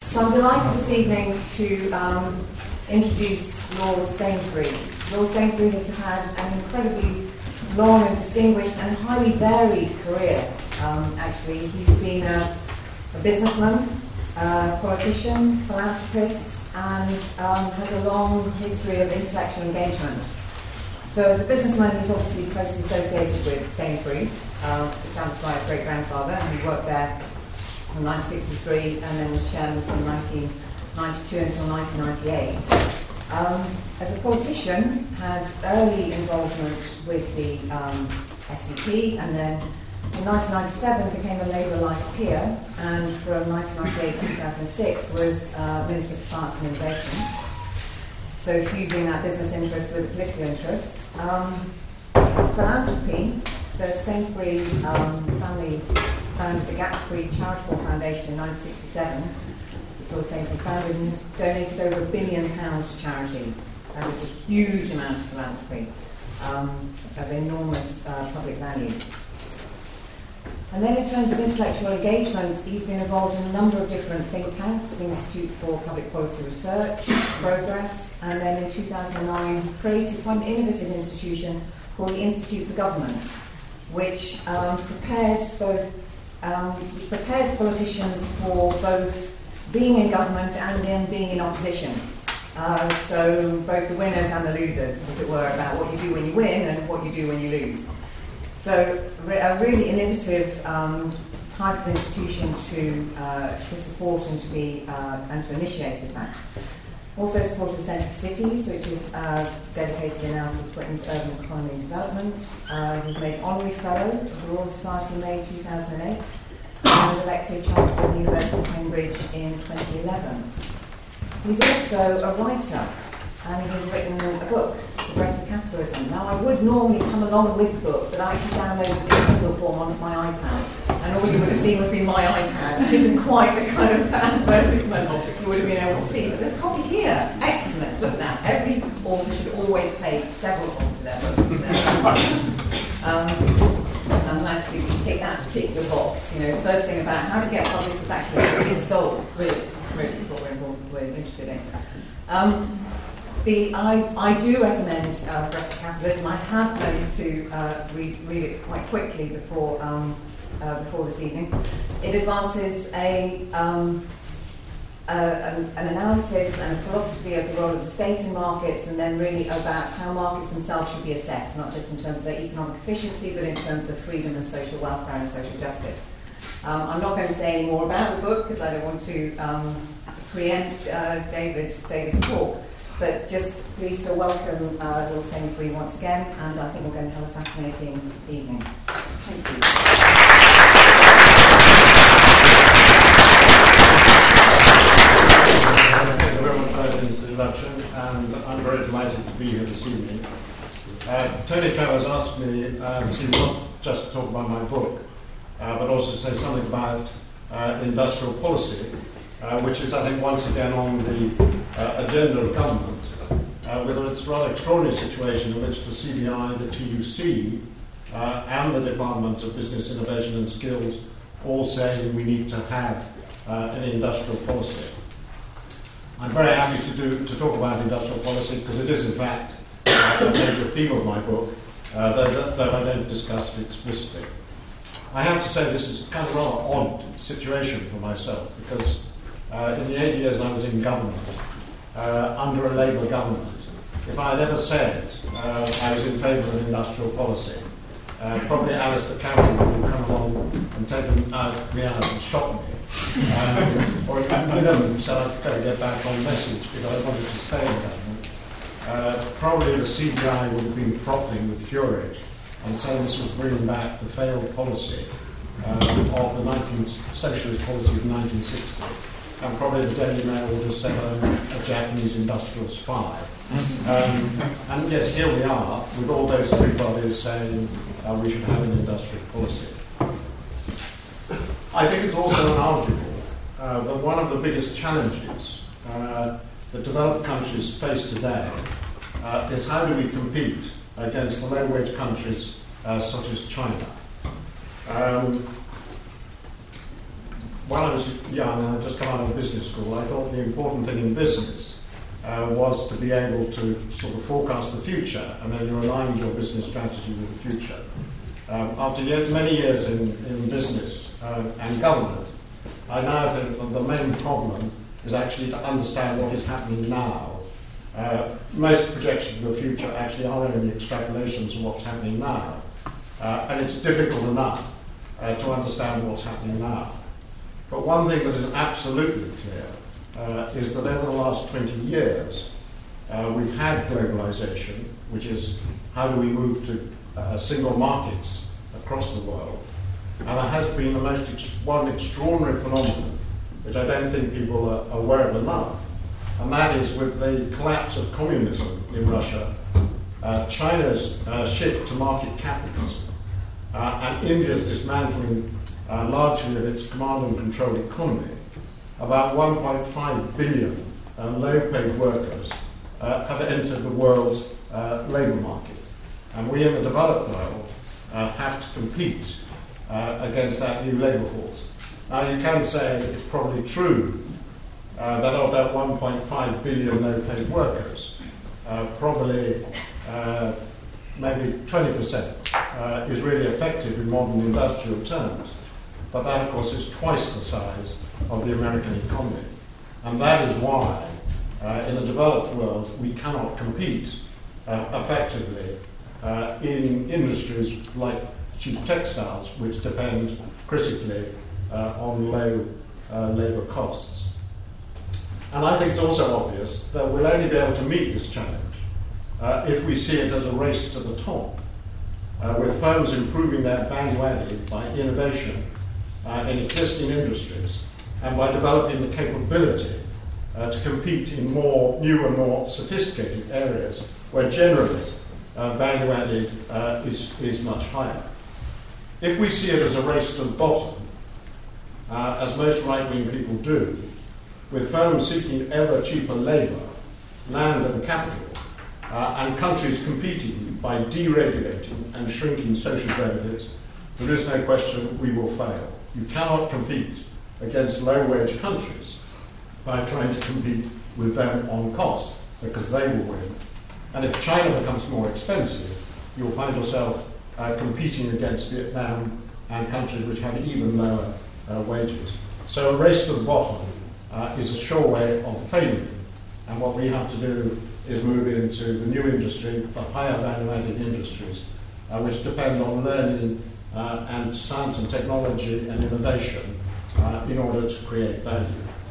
So I'm delighted this evening to introduce Lord Sainsbury. Lord Sainsbury has had an incredibly long and distinguished and highly varied career. Actually, he's been a businessman, a politician, philanthropist, and has a long history of intellectual engagement. So as a businessman, he's obviously closely associated with Sainsbury's, established by his great-grandfather, and he worked there from 1963 and then was chairman from 1992 until 1998. As a politician, had early involvement with the SEP, and then in 1997 became a Labour-like peer, and from 1998 to 2006 was Minister for Science and Innovation. So fusing that business interest with political interest. Philanthropy, the Sainsbury family founded the Gatsby Charitable Foundation in 1967, which was Sainsbury founded, and donated over £1 billion to charity. That is a huge amount of philanthropy, of enormous public value. And then in terms of intellectual engagement, he's been involved in a number of different think tanks, the Institute for Public Policy Research, Progress, and then in 2009 created quite an innovative institution called the Institute for Government, which prepares politicians for both being in government and then being in opposition. So both the winners and the losers, as it were, about what you do when you win and what you do when you lose. So a really innovative type of institution to support and to be and to initiate, in fact. Also supported the Centre for Cities, which is dedicated to the analysis of Britain's urban economy and development. He was made Honorary Fellow of the Royal Society in May 2008 and was elected Chancellor of the University of Cambridge in 2011. He's also a writer, and he has written a book, Progressive Capitalism. Now, I would normally come along with the book, but I actually downloaded the Kindle form onto my iPad, and all you would have seen would be my iPad, which isn't quite the kind of advertisement you would have been able to see. But there's a copy here. Excellent. Look at that. Every author should always take several copies of their book. So I'm glad to see you take that particular box. You know, the first thing about how to get published is actually it's sold. Really is what we're interested in. I do recommend Progressive Capitalism. I have managed to read it quite quickly before this evening. It advances an analysis and a philosophy of the role of the state in markets, and then really about how markets themselves should be assessed, not just in terms of their economic efficiency, but in terms of freedom and social welfare and social justice. I'm not going to say any more about the book because I don't want to preempt David's talk. But just pleased to welcome Lord Sainsbury once again, and I think we're going to have a fascinating evening. Thank you. Thank you very much for that introduction, and I'm very delighted to be here this evening. Tony Trevor has asked me not just to talk about my book, but also to say something about industrial policy, which is, I think, once again on the agenda of government, with its rather extraordinary situation in which the CBI, the TUC, and the Department of Business Innovation and Skills all say we need to have an industrial policy. I'm very happy to talk about industrial policy because it is, in fact, a major theme of my book, though I don't discuss it explicitly. I have to say this is kind of a rather odd situation for myself because in the 8 years I was in government, under a Labour government, if I had ever said I was in favour of industrial policy, probably Alistair Cameron would come along and taken me out and shot me. Or at minimum said I'd better get back on message because I wanted to stay in government. Probably the CBI would have been frothing with fury and saying this was bringing back the failed policy of the socialist policy of 1960. And probably the Daily Mail would have said a Japanese industrial spy. And yet here we are, with all those three bodies saying we should have an industrial policy. I think it's also unarguable that one of the biggest challenges that developed countries face today is how do we compete against the low-wage countries such as China. when I was young and I'd just come out of business school, I thought the important thing in business was to be able to sort of forecast the future, and then you aligned your business strategy with the future. After many years in business and government, I now think that the main problem is actually to understand what is happening now. Most projections of the future actually are only extrapolations of what's happening now. And it's difficult enough to understand what's happening now. But one thing that is absolutely clear is that over the last 20 years, we've had globalization, which is how do we move to single markets across the world. And there has been the one extraordinary phenomenon, which I don't think people are aware of enough, and that is with the collapse of communism in Russia, China's shift to market capitalism, and India's dismantling largely of its command and control economy. About 1.5 billion low-paid workers have entered the world's labour market. And we in the developed world have to compete against that new labour force. Now you can say it's probably true that of that 1.5 billion low-paid workers, probably maybe 20% is really effective in modern industrial terms. But that, of course, is twice the size of the American economy. And that is why, in the developed world, we cannot compete effectively in industries like cheap textiles, which depend critically on low labour costs. And I think it's also obvious that we'll only be able to meet this challenge if we see it as a race to the top, with firms improving their value added by innovation in existing industries and by developing the capability to compete in more new and more sophisticated areas where generally value added is much higher. If we see it as a race to the bottom, as most right-wing people do, with firms seeking ever cheaper labour, land and capital, and countries competing by deregulating and shrinking social benefits, there is no question we will fail. You cannot compete against low-wage countries by trying to compete with them on cost, because they will win. And if China becomes more expensive, you'll find yourself competing against Vietnam and countries which have even lower wages. So a race to the bottom is a sure way of failing. And what we have to do is move into the new industry, the higher value-added industries, which depend on learning and science and technology and innovation in order to create value.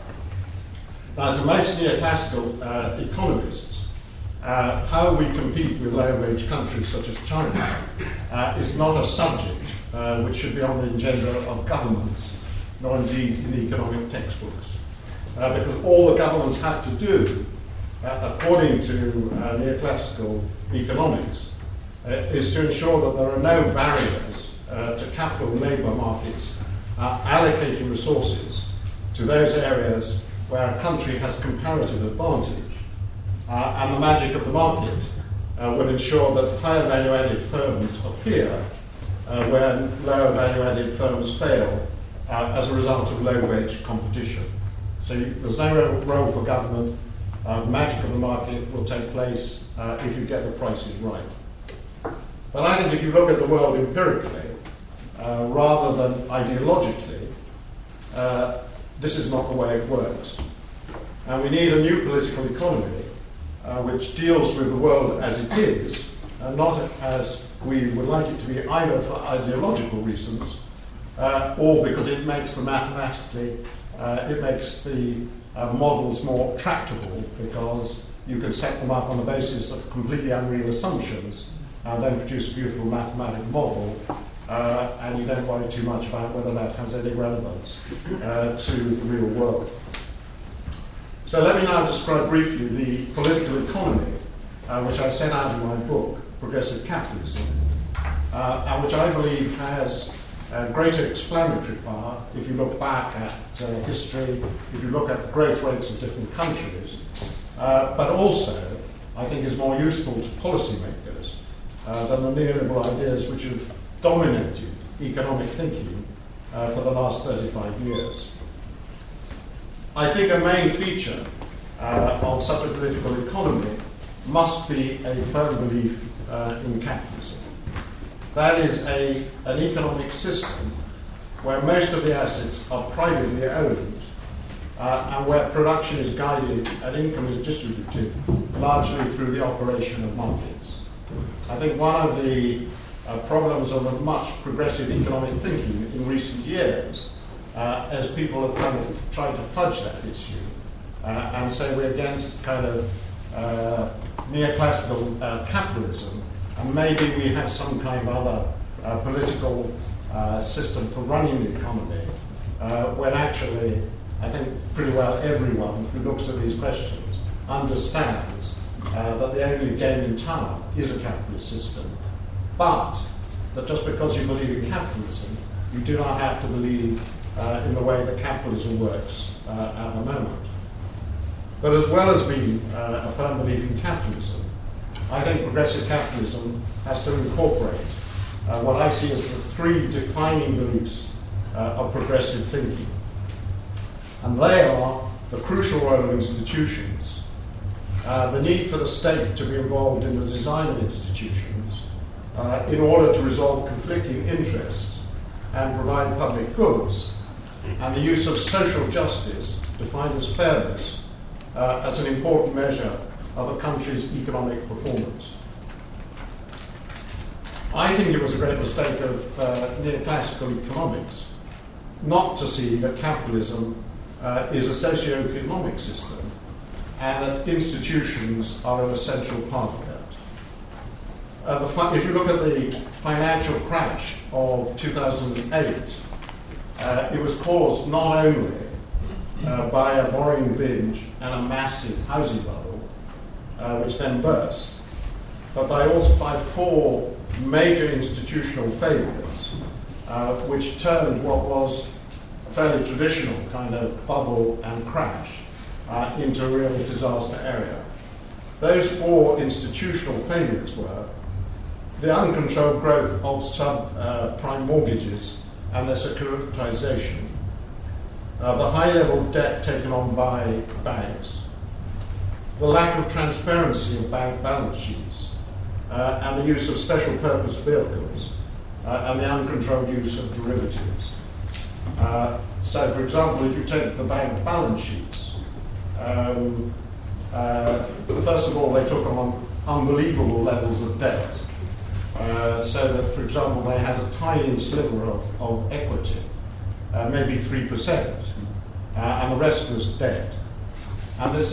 Now, to most neoclassical economists, how we compete with low-wage countries such as China is not a subject which should be on the agenda of governments, nor indeed in the economic textbooks. Because all the governments have to do, according to neoclassical economics, is to ensure that there are no barriers to capital and labour markets allocating resources to those areas where a country has comparative advantage. And the magic of the market will ensure that higher value-added firms appear where lower value-added firms fail as a result of low-wage competition. So there's no role for government. The magic of the market will take place if you get the prices right. But I think if you look at the world empirically, rather than ideologically, this is not the way it works. And we need a new political economy which deals with the world as it is, and not as we would like it to be, either for ideological reasons or because it makes the models more tractable, because you can set them up on the basis of completely unreal assumptions and then produce a beautiful mathematical model, and you don't worry too much about whether that has any relevance to the real world. So let me now describe briefly the political economy which I set out in my book, Progressive Capitalism, and which I believe has greater explanatory power if you look back at history, if you look at the growth rates of different countries, but also I think is more useful to policymakers than the neoliberal ideas which have dominated economic thinking for the last 35 years. I think a main feature of such a political economy must be a firm belief in capitalism. That is an economic system where most of the assets are privately owned and where production is guided and income is distributed largely through the operation of markets. I think one of the problems of a much progressive economic thinking in recent years, as people have kind of tried to fudge that issue and say we're against kind of neoclassical capitalism, and maybe we have some kind of other political system for running the economy, when actually I think pretty well everyone who looks at these questions understands that the only game in town is a capitalist system, but that just because you believe in capitalism, you do not have to believe in the way that capitalism works at the moment. But as well as being a firm belief in capitalism, I think progressive capitalism has to incorporate what I see as the three defining beliefs of progressive thinking. And they are the crucial role of institutions, the need for the state to be involved in the design of institutions in order to resolve conflicting interests and provide public goods, and the use of social justice, defined as fairness, as an important measure of a country's economic performance. I think it was a great mistake of neoclassical economics not to see that capitalism is a socio-economic system and that institutions are an essential part of that. If you look at the financial crash of 2008, it was caused not only by a borrowing binge and a massive housing bubble, which then burst, but also by four major institutional failures, which turned what was a fairly traditional kind of bubble and crash into a real disaster area. Those four institutional failures were the uncontrolled growth of subprime mortgages and their securitization, the high level of debt taken on by banks, the lack of transparency of bank balance sheets, and the use of special purpose vehicles, and the uncontrolled use of derivatives. So, for example, if you take the bank balance sheets, first of all, they took on unbelievable levels of debt. So that, for example, they had a tiny sliver of equity, maybe 3%, and the rest was debt. And this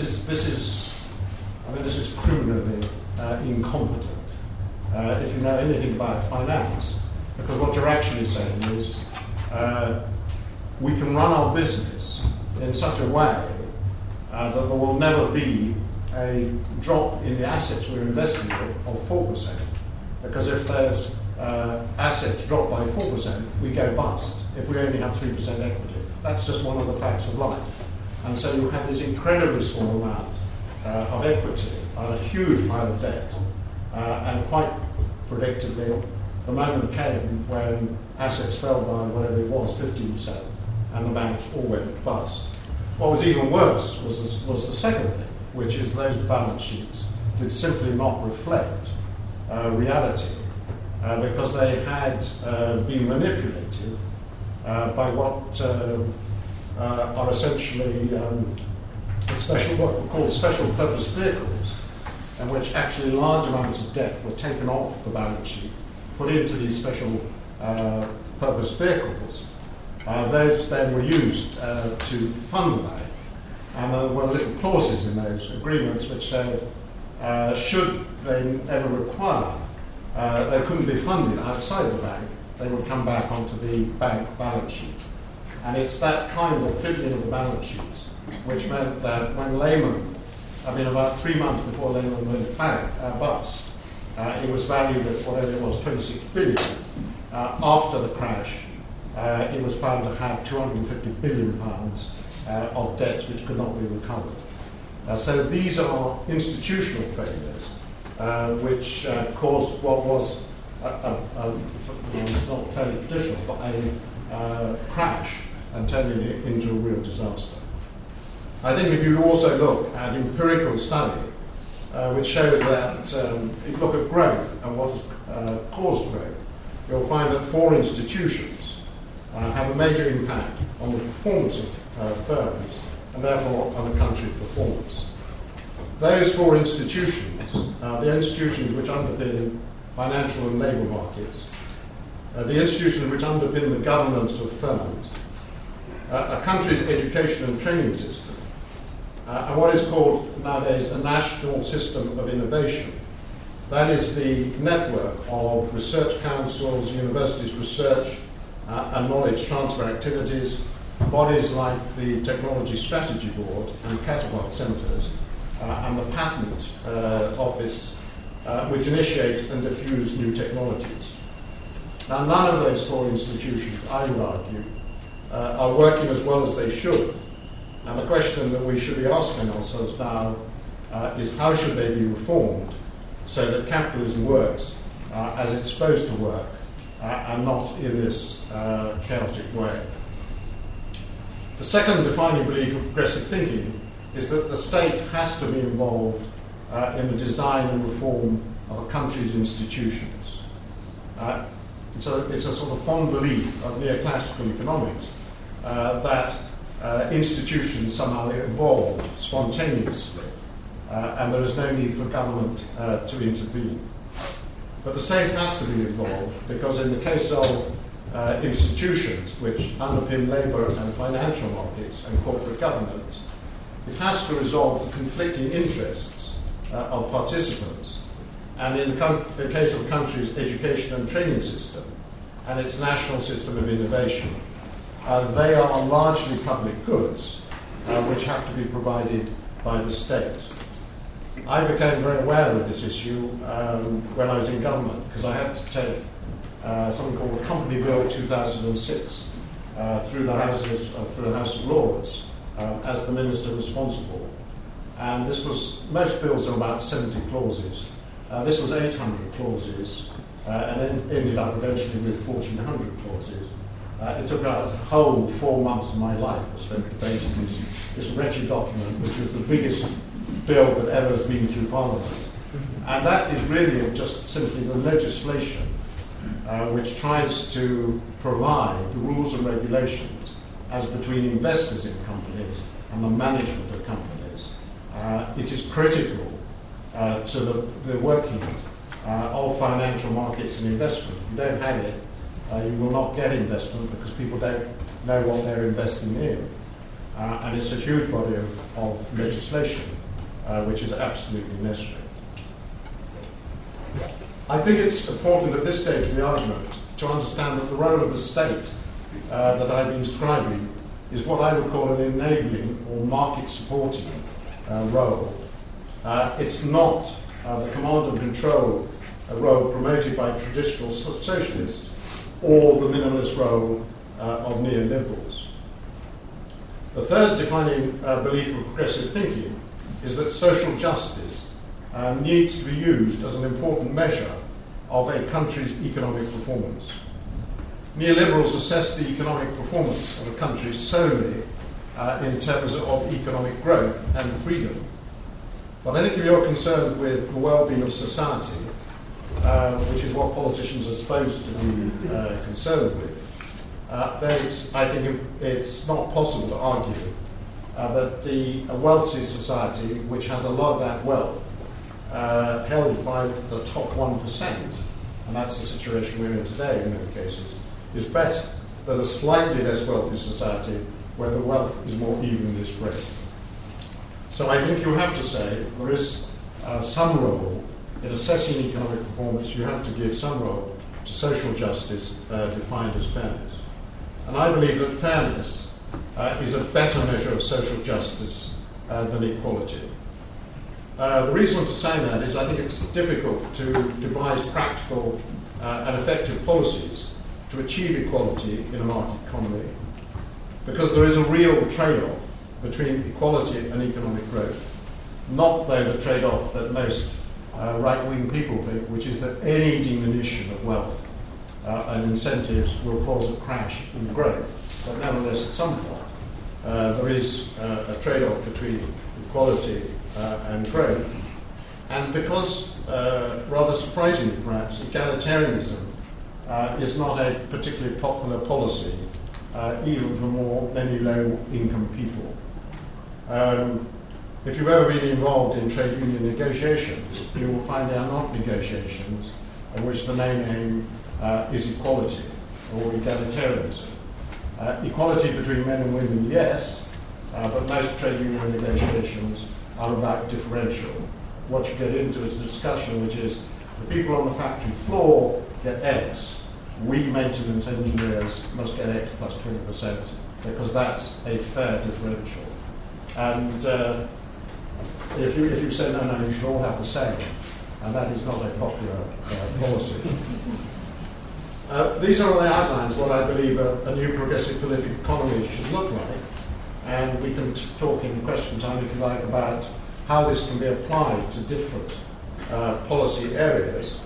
is criminally incompetent if you know anything about finance, because what you're actually saying is we can run our business in such a way that there will never be a drop in the assets we're investing in of 4%. Because if those assets drop by 4%, we go bust if we only have 3% equity. That's just one of the facts of life. And so you have this incredibly small amount of equity on a huge pile of debt. And quite predictably, the moment came when assets fell by whatever it was, 15%, and the banks all went bust. What was even worse was the second thing, which is those balance sheets did simply not reflect reality, because they had been manipulated by what are essentially what we call special purpose vehicles, in which actually large amounts of debt were taken off the balance sheet, put into these special purpose vehicles. Those then were used to fund the bank, and there were little clauses in those agreements which said should they ever require, they couldn't be funded outside the bank, they would come back onto the bank balance sheet. And it's that kind of fiddling of the balance sheets which meant that when Lehman, about 3 months before Lehman went bust, it was valued at whatever it was, 26 billion. After the crash, it was found to have 250 billion pounds of debts which could not be recovered. So these are institutional failures which caused what was it's not fairly traditional, but a crash and turning it into a real disaster. I think if you also look at empirical study, which shows that if you look at growth and what has caused growth, you'll find that 4 institutions have a major impact on the performance of firms and therefore on a country's performance. Those 4 institutions, the institutions which underpin financial and labour markets, the institutions which underpin the governance of firms, a country's education and training system, and what is called nowadays a national system of innovation. That is the network of research councils, universities' research and knowledge transfer activities, bodies like the Technology Strategy Board and catapult centres, and the Patent Office, which initiate and diffuse new technologies. Now, none of those 4 institutions, I would argue, are working as well as they should. And the question that we should be asking ourselves now is how should they be reformed so that capitalism works as it's supposed to work and not in this chaotic way. The second defining belief of progressive thinking is that the state has to be involved in the design and reform of a country's institutions. It's a sort of fond belief of neoclassical economics that institutions somehow evolve spontaneously and there is no need for government to intervene. But the state has to be involved because in the case of institutions which underpin labour and financial markets and corporate governance, it has to resolve the conflicting interests of participants. And in the case of a country's education and training system and its national system of innovation, they are largely public goods which have to be provided by the state. I became very aware of this issue when I was in government because I had to take something called the Company Bill 2006 through the House of Lords as the minister responsible. And this was, most bills are about 70 clauses. This was 800 clauses and then ended up eventually with 1,400 clauses. It took out a whole 4 months of my life I spent debating this wretched document, which was the biggest bill that ever has been through Parliament. And that is really just simply the legislation which tries to provide the rules and regulations as between investors in companies and the management of companies. It is critical to the working of financial markets and investment. If you don't have it, you will not get investment because people don't know what they're investing in. And it's a huge body of legislation which is absolutely necessary. I think it's important at this stage of the argument to understand that the role of the state that I've been describing is what I would call an enabling or market supporting role. It's not the command and control role promoted by traditional socialists or the minimalist role of neoliberals. The third defining belief of progressive thinking is that social justice needs to be used as an important measure of a country's economic performance. Neoliberals assess the economic performance of a country solely in terms of economic growth and freedom. But I think if you're concerned with the well-being of society, which is what politicians are supposed to be concerned with, then I think it's not possible to argue that the wealthy society, which has a lot of that wealth held by the top 1%, and that's the situation we're in today in many cases, is better than a slightly less wealthy society where the wealth is more evenly spread. So I think you have to say there is some role in assessing economic performance. You have to give some role to social justice defined as fairness. And I believe that fairness is a better measure of social justice than equality. The reason for saying that is I think it's difficult to devise practical and effective policies to achieve equality in a market economy because there is a real trade-off between equality and economic growth, not though the trade-off that most right-wing people think, which is that any diminution of wealth and incentives will cause a crash in growth. But nevertheless, at some point, there is a trade-off between equality and growth. And because, rather surprisingly perhaps, egalitarianism is not a particularly popular policy, even for many low-income people. If you've ever been involved in trade union negotiations, you will find they are not negotiations in which the main aim is equality or egalitarianism. Equality between men and women, yes, but most trade union negotiations are about differential. What you get into is a discussion which is the people on the factory floor get X, we maintenance engineers must get X plus 20% because that's a fair differential. And if you say no, you should all have the same, and that is not a popular policy. These are the outlines what I believe a new progressive political economy should look like, and we can talk in question time, if you like, about how this can be applied to different policy areas.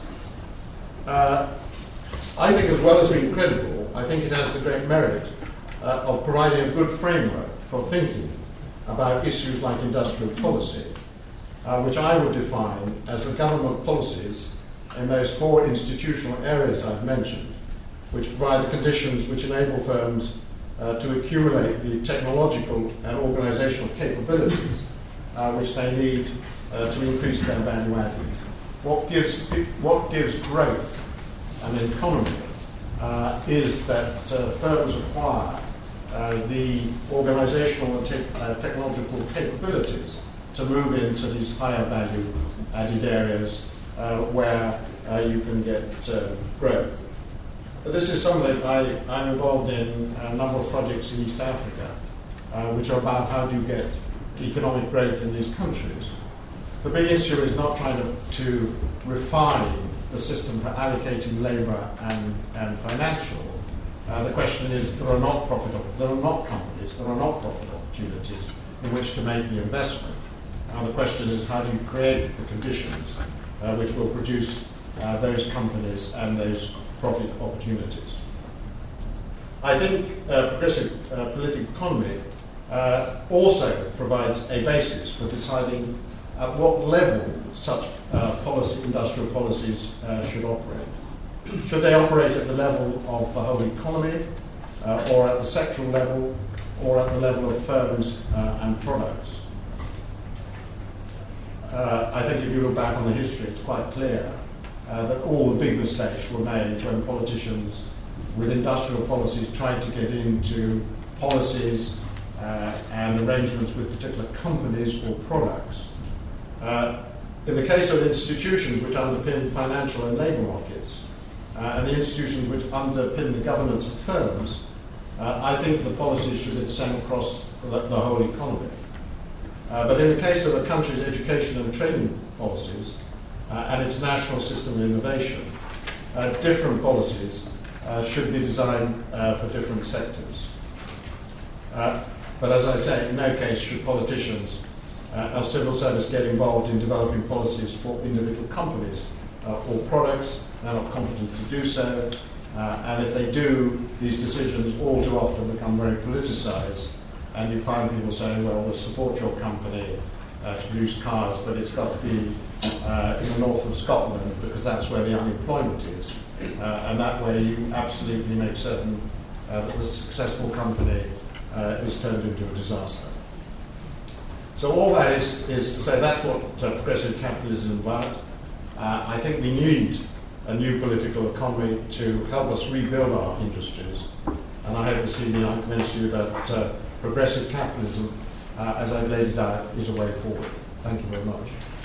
I think, as well as being credible, I think it has the great merit of providing a good framework for thinking about issues like industrial policy, which I would define as the government policies in those 4 institutional areas I've mentioned, which provide the conditions which enable firms to accumulate the technological and organizational capabilities which they need to increase their value added. What gives growth an economy is that firms acquire the organizational and technological capabilities to move into these higher value added areas where you can get growth. But this is something I'm involved in a number of projects in East Africa, which are about how do you get economic growth in these countries. The big issue is not trying to refine the system for allocating labour and financial. The question is there are not companies, there are not profit opportunities in which to make the investment. Now the question is how do you create the conditions which will produce those companies and those profit opportunities. I think progressive political economy also provides a basis for deciding at what level such industrial policies should operate. Should they operate at the level of the whole economy, or at the sectoral level, or at the level of firms and products? I think if you look back on the history, it's quite clear that all the big mistakes were made when politicians with industrial policies tried to get into policies and arrangements with particular companies or products. In the case of institutions which underpin financial and labour markets, and the institutions which underpin the governance of firms, I think the policies should extend across the whole economy. But in the case of a country's education and training policies and its national system of innovation, different policies should be designed for different sectors. But as I say, in no case should politicians or civil service get involved in developing policies for individual companies or products. They're not competent to do so. And if they do, these decisions all too often become very politicised. And you find people saying, well, we'll support your company to produce cars, but it's got to be in the north of Scotland because that's where the unemployment is. And that way you absolutely make certain that the successful company is turned into a disaster. So all that is to say that's what progressive capitalism is about. I think we need a new political economy to help us rebuild our industries. And I hope this evening I can convince you that progressive capitalism, as I've laid it out, is a way forward. Thank you very much.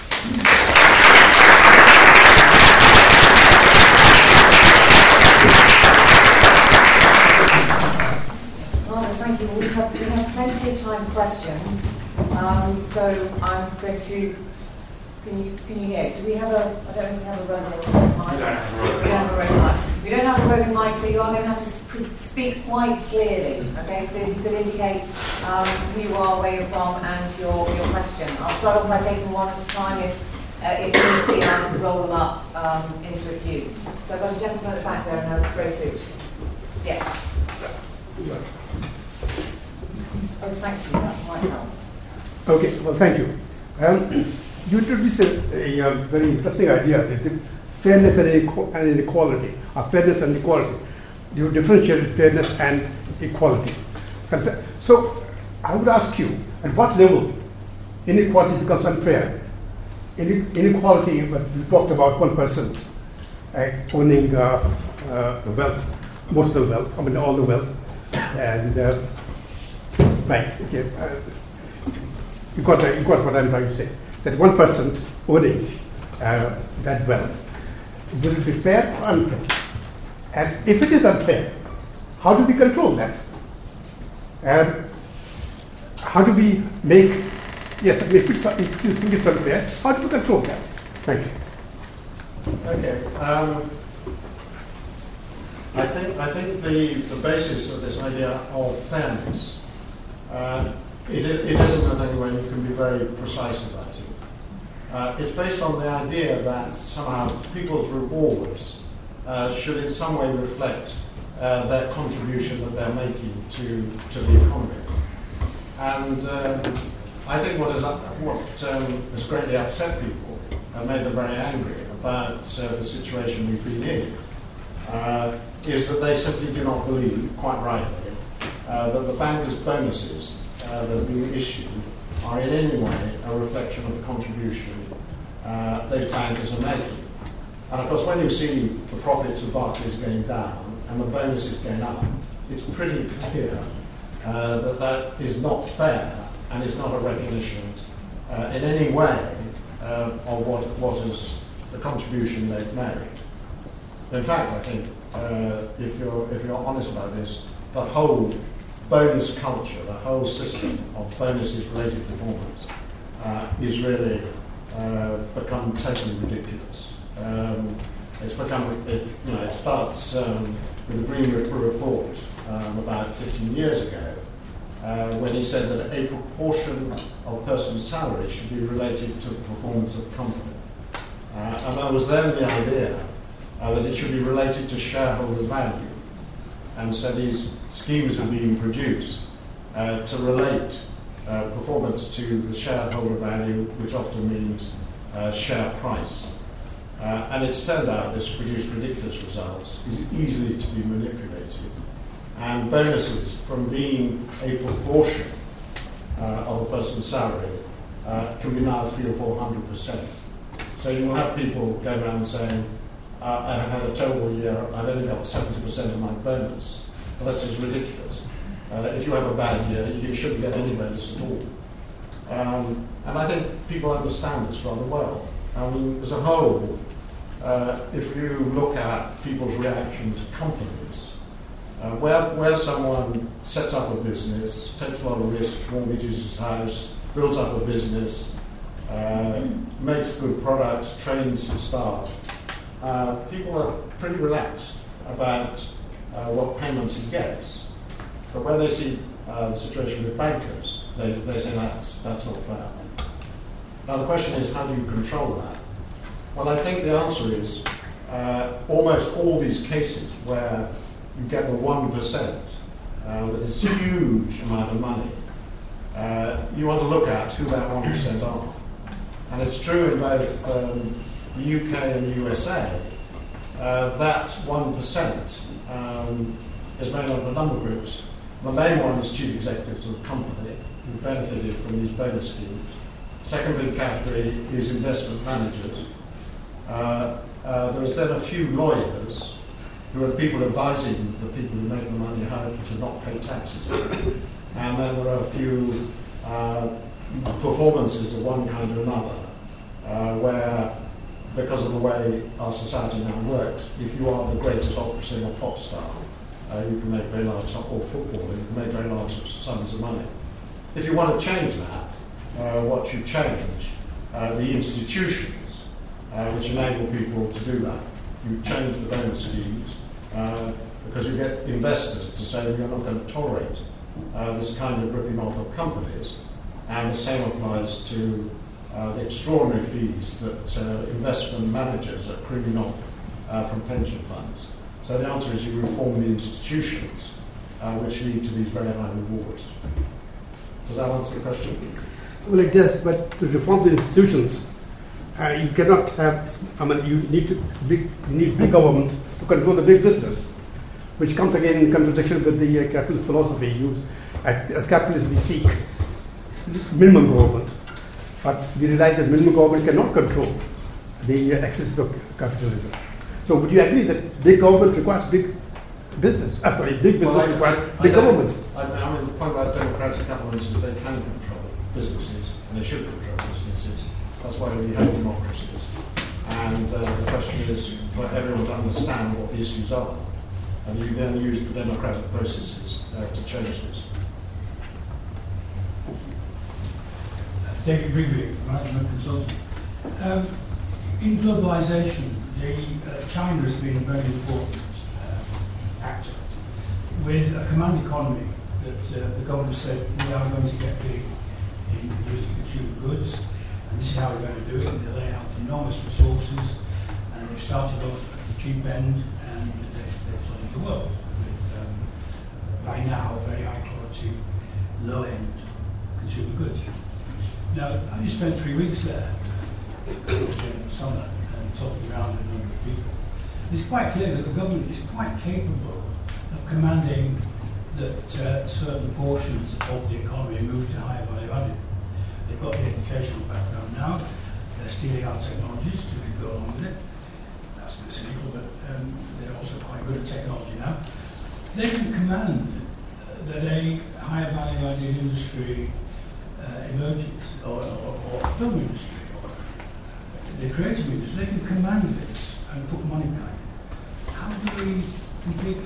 Thank you. We have plenty of time for questions. So I'm going to. Can you hear? Do we have a? I don't think we have a roving mic. We don't have a roving mic. We don't have a roving mic, so you are going to have to speak quite clearly. Okay, so if you could indicate who you are, where you're from, and your question. I'll start off by taking one at a time. If needs be, I have to roll them up into a queue. So I've got a gentleman at the back there in a grey suit. Yes. Oh, thank you. That might help. Okay, well, thank you. You introduced a very interesting idea, that fairness and inequality, or fairness and equality. You differentiated fairness and equality. So I would ask you, at what level inequality becomes unfair? Inequality, but we talked about one person owning the wealth, most of the wealth, I mean all the wealth, and right, okay, you got what I'm trying to say. That one person owning that wealth, will it be fair or unfair? And if it is unfair, how do we control that? How do we make, yes, if you think it's unfair, how do we control that? Thank you. Okay. I think the basis of this idea of fairness, it isn't a thing when you can be very precise about it. It's based on the idea that somehow people's rewards should in some way reflect their contribution that they're making to the economy. And I think what has greatly upset people and made them very angry about the situation we've been in is that they simply do not believe, quite rightly, that the bankers' bonuses that have been issued are in any way a reflection of the contribution those bankers are making. And of course, when you see the profits of Barclays going down and the bonuses going up, it's pretty clear that that is not fair and is not a recognition in any way of what is the contribution they've made. In fact, I think if you're honest about this, the whole bonus culture, the whole system of bonuses related performance is really become totally ridiculous. It's become, it starts with the Green Report about 15 years ago, when he said that a proportion of a person's salary should be related to the performance of the company. And there was then the idea that it should be related to shareholder value. And so these schemes are being produced to relate performance to the shareholder value, which often means share price. And it's turned out this produced ridiculous results, is easily to be manipulated. And bonuses, from being a proportion of a person's salary, can be now 300 or 400%. So you will have people go around saying, I have had a terrible year, I've only got 70% of my bonus. Well, that's just ridiculous. If you have a bad year, you shouldn't get any bonus at all. And I think people understand this rather well. I mean, as a whole, if you look at people's reaction to companies, where someone sets up a business, takes a lot of risk, mortgages his house, builds up a business, makes good products, trains his staff, people are pretty relaxed about what payments he gets. But when they see the situation with bankers, they say that's not fair. Now the question is, how do you control that? Well, I think the answer is almost all these cases where you get the 1% with this huge amount of money, you want to look at who that 1% are. And it's true in both the UK and the USA, that 1% is made up of a number of groups. The main one is chief executives of the company who benefited from these bonus schemes. Second big category is investment managers. There's then a few lawyers who are the people advising the people who make the money how to not pay taxes. And then there are a few performances of one kind or another, where, because of the way our society now works, if you are the greatest opera singer pop star, you can make very large, or footballer, you can make very large sums of money. If you want to change that, what you change, the institutions which enable people to do that. You change the bonus schemes because you get investors to say we're not going to tolerate this kind of ripping off of companies, and the same applies to the extraordinary fees that investment managers are cribbing off from pension funds. So the answer is you reform the institutions which lead to these very high rewards. Does that answer the question? Well, it does, but to reform the institutions, you cannot have, you need big government to control the big business, which comes again in contradiction with the capitalist philosophy. As capitalists, we seek minimum government, but we realize that minimum government cannot control the excesses of capitalism. So would you agree that big government requires big business? Big business requires big government. The point about democratic governments is they can control businesses, and they should control businesses. That's why we have democracies. And the question is for everyone to understand what the issues are, and you then use the democratic processes to change this. David Greenberg, management consultant. In globalization, China has been a very important actor. With a command economy that the government said we are going to get big in producing consumer goods, and this is how we're going to do it. And they lay out enormous resources, and they've started off at the cheap end, and they've flooded the world with, by now, very high quality, low end consumer goods. Now, I just spent 3 weeks there during the summer and talking around with a number of people. It's quite clear that the government is quite capable of commanding that certain portions of the economy move to higher value added. They've got the educational background now. They're stealing our technologies to go along with it. That's a bit cynical, but they're also quite good at technology now. They can command that a higher value added industry emerges, or film industry, or the creative industry. They can command this and put money behind it. How do we compete?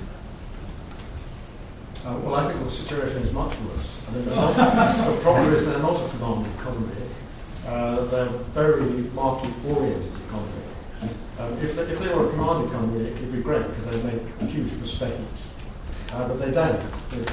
Well, I think the situation is much worse. The problem is they're not a command economy. They're a very market-oriented economy. If they were a command economy, it would be great because they make huge mistakes. But they don't.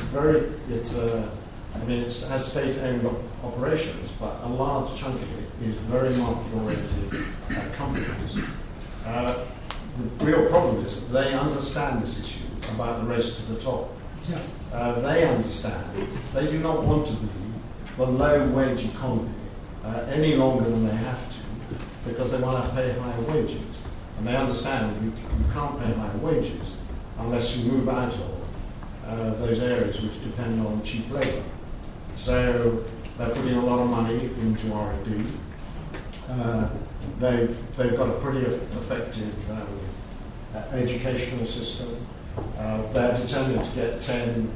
It has state-owned operations, but a large chunk of it is very market-oriented companies. The real problem is that they understand this issue about the race to the top. They understand they do not want to be the low-wage economy any longer than they have to, because they want to pay higher wages. And they understand you can't pay higher wages unless you move out of those areas which depend on cheap labour. So they're putting a lot of money into R&D. They've got a pretty effective educational system. They're determined to get 10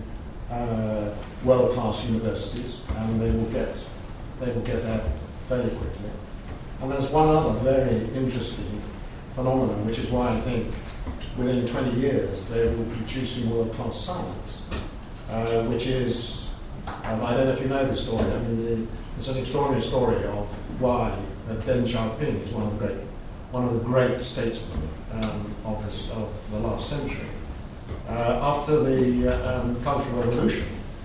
world-class universities, and they will get there fairly quickly. And there's one other very interesting phenomenon, which is why I think within 20 years they will be producing world-class science, which is, I don't know if you know the story. It's an extraordinary story of why Deng Xiaoping is one of the great statesmen of the last century. After the Cultural Revolution,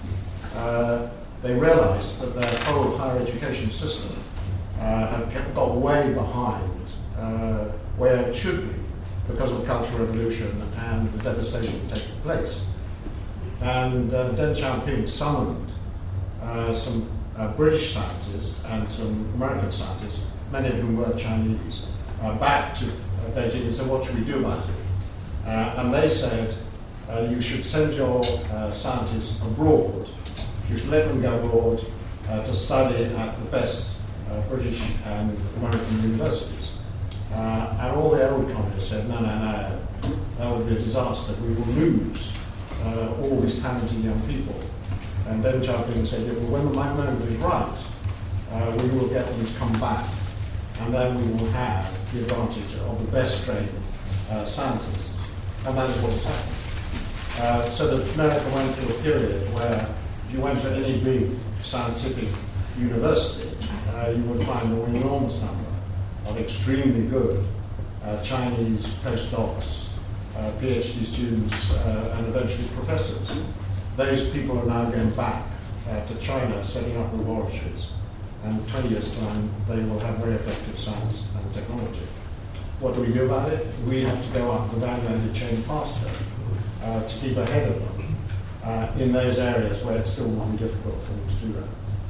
they realized that their whole higher education system had got way behind where it should be because of the Cultural Revolution and the devastation taking place. And Deng Xiaoping summoned some British scientists and some American scientists, many of whom were Chinese, back to Beijing and said, what should we do about it? And they said, you should send your scientists abroad. You should let them go abroad to study at the best British and American universities. And all the old communists said, no, that would be a disaster. We will lose all these talented young people. And Deng Xiaoping said, well, when the moment is right, we will get them to come back. And then we will have the advantage of the best trained scientists. And that is what has happened. So that America went through a period where if you went to any big scientific university, you would find an enormous number of extremely good Chinese postdocs, PhD students, and eventually professors. Those people are now going back to China, setting up laboratories. And in 20 years' time, they will have very effective science and technology. What do we do about it? We have to go up the value-added chain faster to keep ahead of them in those areas where it still will be difficult for them to do that.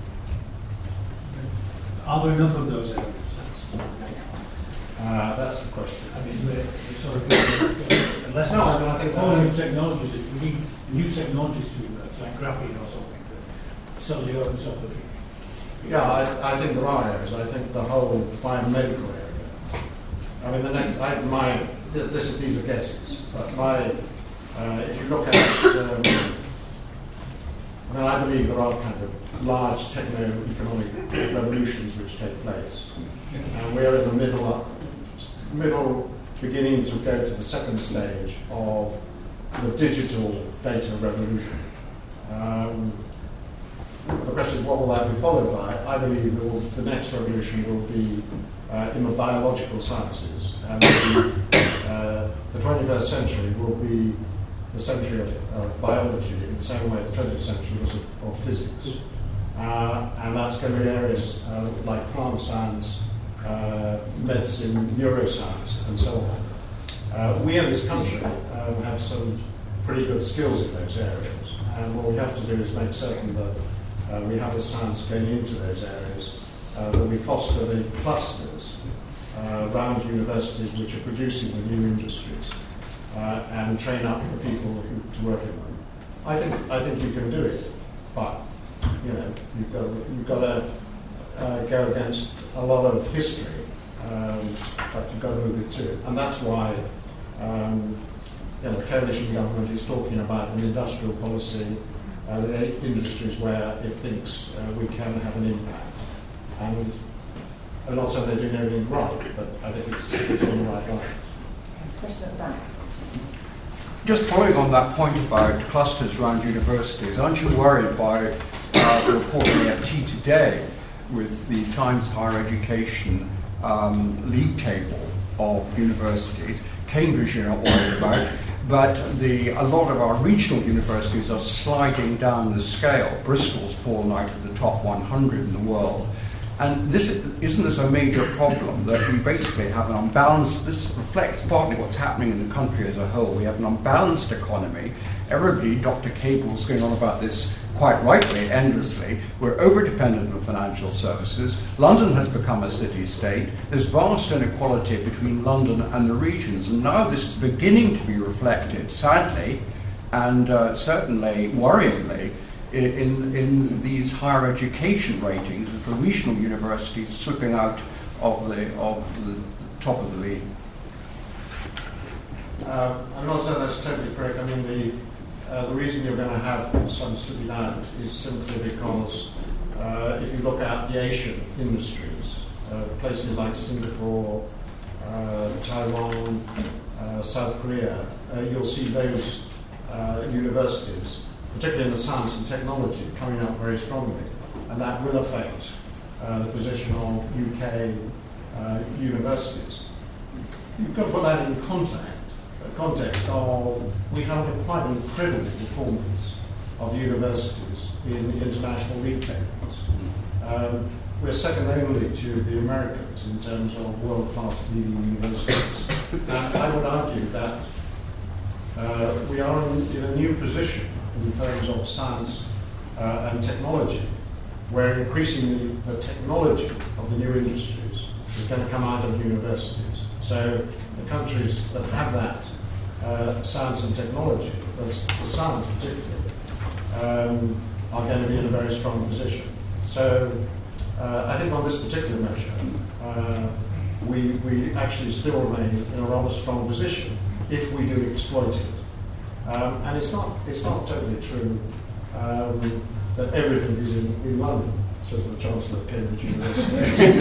Are there enough of those areas? That's the question. I mean, we're sort of unless No, I mean, I think all new technologies, we need new technologies to emerge, like graphene or something, that suddenly opens up the Yeah, I think there are areas. I think the whole biomedical area. I mean, these are guesses, but if you look at, I believe there are kind of large techno-economic revolutions which take place, and we are in the middle, beginning to go to the second stage of the digital data revolution. The question is, what will that be followed by? I believe the next revolution will be in the biological sciences, and the 21st century will be the century of biology in the same way the 20th century was of physics. And that's going to be areas like plant science, medicine, neuroscience, and so on. We in this country have some pretty good skills in those areas, and what we have to do is make certain that we have the science going into those areas, that we foster the clusters around universities which are producing the new industries, and train up the people to work in them. I think you can do it, but you've got to go against a lot of history, but you've got to move it too, and that's why the coalition government is talking about an industrial policy, the industries where it thinks we can have an impact. And I'm not saying they're doing everything right, but I think it's on the right line. Question at the back. Just following on that point about clusters around universities, aren't you worried by the report in the FT today with the Times Higher Education league table of universities? Cambridge you're not worried about, but a lot of our regional universities are sliding down the scale. Bristol's fallen out of the top 100 in the world. And isn't this a major problem, that we basically have an unbalanced, this reflects partly what's happening in the country as a whole. We have an unbalanced economy. Everybody, Dr. Cable's going on about this quite rightly, endlessly. We're over-dependent on financial services. London has become a city-state. There's vast inequality between London and the regions. And now this is beginning to be reflected, sadly, and certainly worryingly, in these higher education ratings, with the regional universities slipping out of the top of the league. I'm not saying that's totally correct. I mean, the reason you're going to have some slipping out is simply because if you look at the Asian industries, places like Singapore, Taiwan, South Korea, you'll see those universities, particularly in the science and technology, coming up very strongly, and that will affect the position of UK universities. You've got to put that in context of we have quite an incredible performance of universities in the international league tables. We're second only to the Americans in terms of world-class leading universities. And I would argue that we are in a new position in terms of science and technology, where increasingly the technology of the new industries is going to come out of universities. So the countries that have that science and technology, the science particularly, are going to be in a very strong position. So I think on this particular measure, we actually still remain in a rather strong position if we do exploit it. And it's not totally true that everything is in London, says the Chancellor of Cambridge University.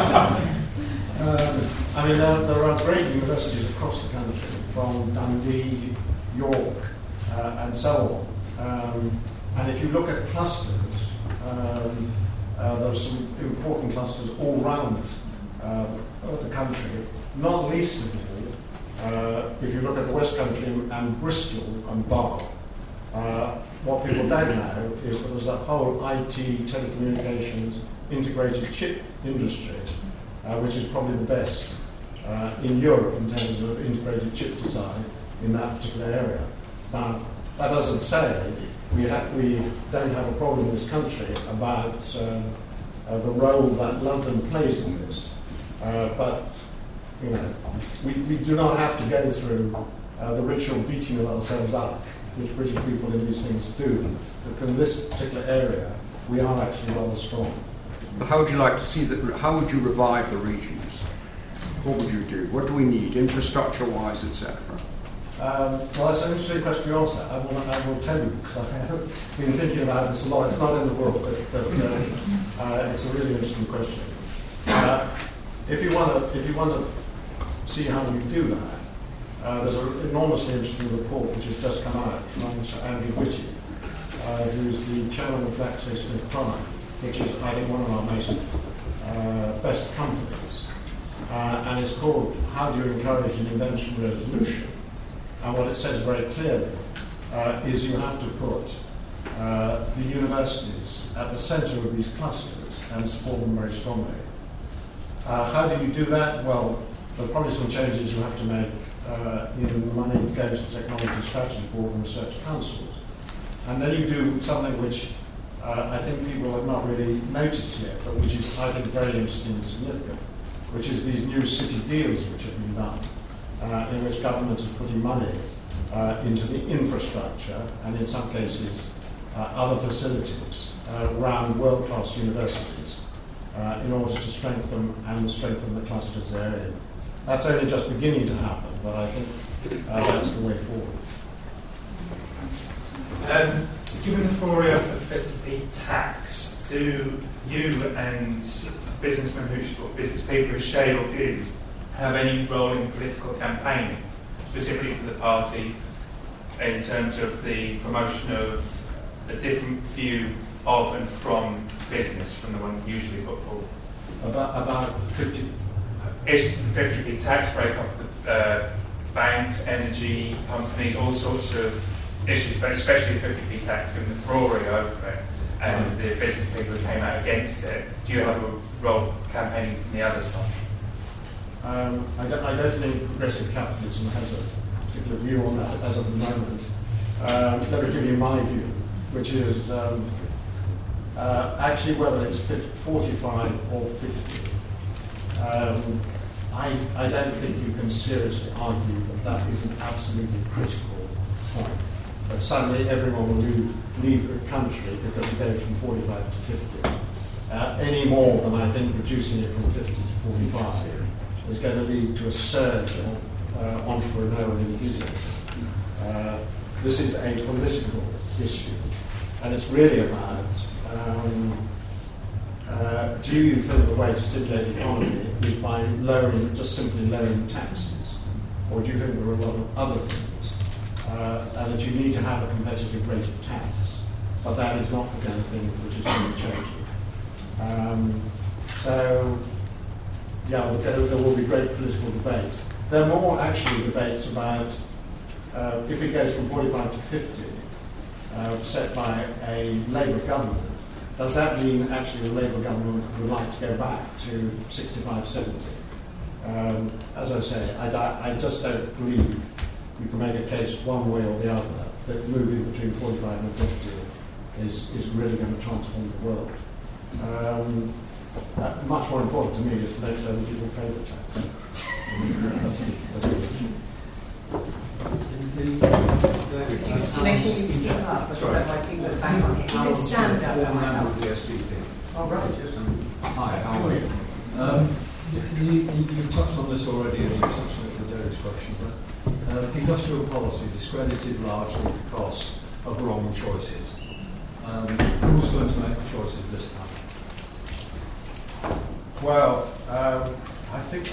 I mean, there are great universities across the country, from Dundee, York, and so on. And if you look at clusters, there are some important clusters all around the country, not least of all, if you look at the West Country and Bristol and Bath, what people don't know is that there's a whole IT, telecommunications, integrated chip industry, which is probably the best in Europe in terms of integrated chip design in that particular area. Now, that doesn't say we don't have a problem in this country about the role that London plays in this. But you know, we do not have to go through the ritual beating of ourselves up, which British people in these things do. Because in this particular area, we are actually rather strong. How would you like to see that? How would you revive the regions? What would you do? What do we need, infrastructure-wise, etc.? Well, that's an interesting question to answer. I will tell you, because I have been thinking about this a lot. It's not in the book, but it's a really interesting question. If you want to see how we do that, there's an enormously interesting report which has just come out from Sir Andrew Whitty, who's the chairman of GlaxoSmithKline, which is, I think, one of our most best companies. And it's called How Do You Encourage an Invention Resolution? And what it says very clearly is you have to put the universities at the centre of these clusters and support them very strongly. How do you do that? Well, there are probably some changes you have to make in the money that goes to Technology Strategy Board and Research Councils. And then you do something which I think people have not really noticed yet, but which is, I think, very interesting and significant, which is these new city deals which have been done, in which government is putting money into the infrastructure and, in some cases, other facilities around world-class universities in order to strengthen the clusters they're in. That's only just beginning to happen, but I think that's the way forward. Given the story of the 50p tax, do you and businessmen or business people who share your views have any role in political campaigning, specifically for the party, in terms of the promotion of a different view of and from business from the one usually put forward? About 50. Is the 50p tax break up the banks, energy companies, all sorts of issues, but especially the 50p tax, given the furore over it and the business people who came out against it? Do you have a role campaigning from the other side? I don't think progressive capitalism has a particular view on that as of the moment. Let me give you my view, which is actually whether it's 45 or 50. I don't think you can seriously argue that that is an absolutely critical point. But suddenly everyone will leave the country because it goes from 45 to 50. Any more than I think reducing it from 50 to 45 is going to lead to a surge of entrepreneurial enthusiasm. This is a political issue, and it's really about do you think the way to stimulate the economy is by simply lowering taxes? Or do you think there are a lot of other things? And that you need to have a competitive rate of tax, but that is not the kind of thing which is going to change it. So, yeah, there will be great political debates. There are more actually debates about if it goes from 45 to 50, set by a Labour government, does that mean actually the Labour government would like to go back to 65, 70? As I say, I just don't believe you can make a case one way or the other that moving between 45 and 50 is really going to transform the world. Much more important to me is to make certain people pay the tax. Make sure you speak up, because otherwise people are back on it. You can stand up. Oh, right, yes. Hi, how are you? You've touched on this already, and you've touched on it with Derek's question, but industrial policy discredited largely because of wrong choices. Who's going to make the choices this time? Well, I think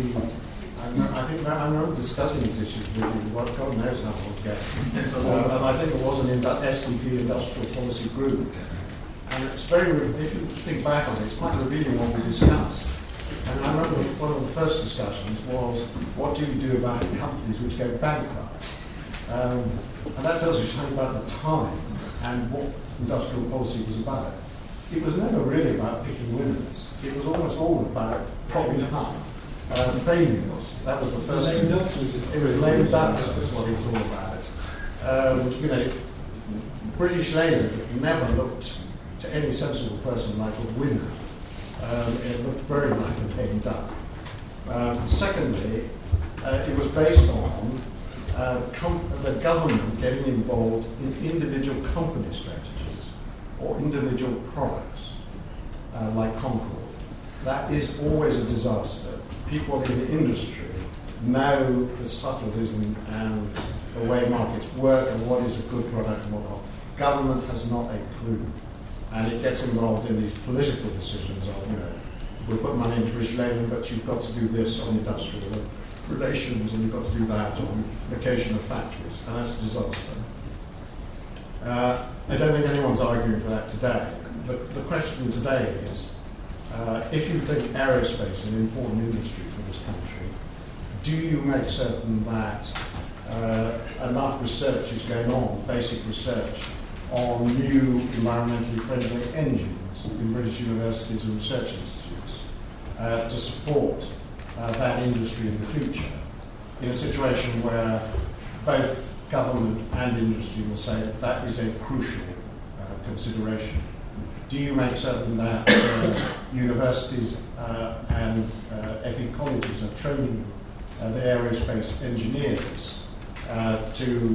I'm not discussing these issues with you. Well, God knows how we'll get. And I think it was an SDP industrial policy group. And it's very, if you think back on it, it's quite revealing what we discussed. And I remember one of the first discussions was, what do you do about companies which go bankrupt? And that tells you something about the time and what industrial policy was about. It was never really about picking winners. It was almost all about propping up failures. That was the first thing. It was lame ducks, was what it was all about. British Labour never looked to any sensible person like a winner. It looked very like a pegged duck. Secondly, it was based on the government getting involved in individual company strategies or individual products, like Concord. That is always a disaster. People in the industry know the subtleties and the way markets work and what is a good product and what not. Government has not a clue. And it gets involved in these political decisions of, we put money into British Leyland, but you've got to do this on industrial relations and you've got to do that on location of factories. And that's a disaster. I don't think anyone's arguing for that today. The question today is, if you think aerospace is an important industry for this country, do you make certain that enough research is going on, basic research, on new environmentally friendly engines in British universities and research institutes to support that industry in the future, in a situation where both government and industry will say that is a crucial consideration? Do you make certain that universities and FE colleges are training the aerospace engineers to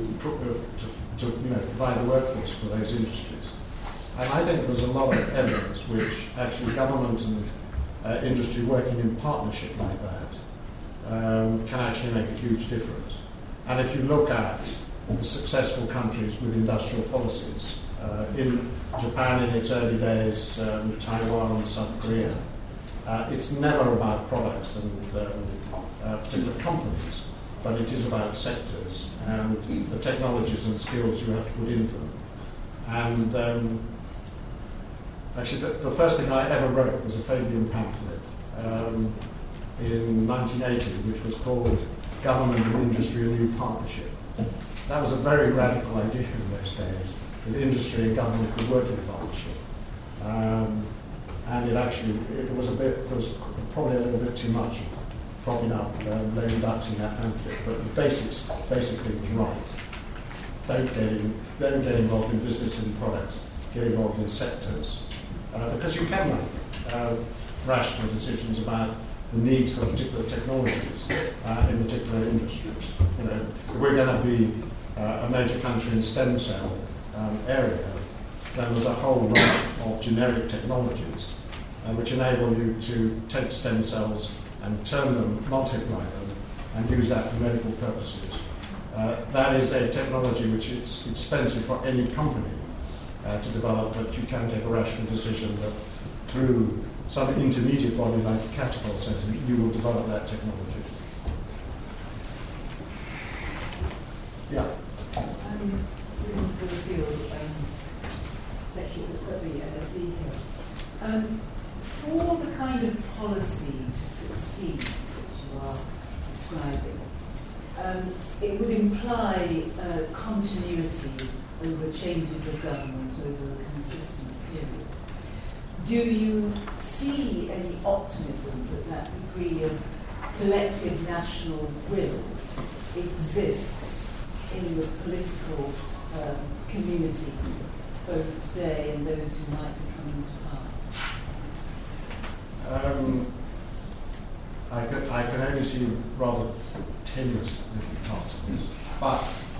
provide the workforce for those industries? And I think there's a lot of evidence which actually government and industry working in partnership like that can actually make a huge difference. And if you look at the successful countries with industrial policies, in Japan in its early days, Taiwan, South Korea, it's never about products and particular companies, but it is about sectors and the technologies and skills you have to put into them. And actually, the first thing I ever wrote was a Fabian pamphlet in 1980, which was called Government and Industry, a New Partnership. That was a very radical idea in those days, that industry and government could work in partnership. And there was probably a little bit too much propping up lame ducks in that pamphlet, but the basics basically was right. Don't get involved in business and products, get involved in sectors. Because you can make rational decisions about the needs for particular technologies in particular industries. If we're going to be a major country in stem cell area, then there's a whole range of generic technologies which enable you to take stem cells and turn them, multiply them, and use that for medical purposes. That is a technology which is expensive for any company to develop, but you can take a rational decision that through some intermediate body like a catechol centre, you will develop that technology. Yeah. Susan Schofield, Secretary at the LSE here. For the kind of policy to succeed that you are describing, it would imply continuity over changes of government over a consistent period. Do you see any optimism that that degree of collective national will exists in the political community, both today and those who might be coming to power? I can only see rather tenuous little parts of this. But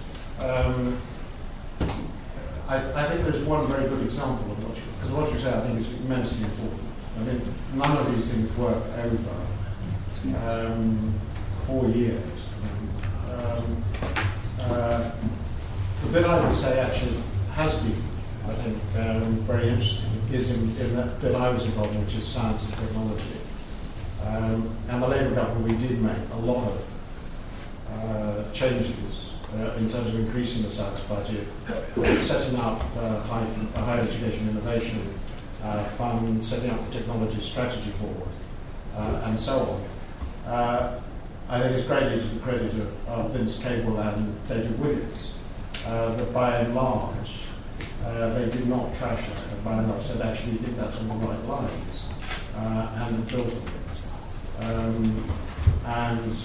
I think there's one very good example of because what you say I think is immensely important. I mean, none of these things work over 4 years. The bit I would say actually has been, I think, very interesting is in that bit I was involved in, which is science and technology. And the Labour government, we did make a lot of changes in terms of increasing the science budget, setting up higher education innovation fund, setting up the technology strategy board, and so on. I think it's greatly to the credit of Vince Cable and David Williams that by and large they did not trash it, and by and large said actually think that's on the right lines and built on it. And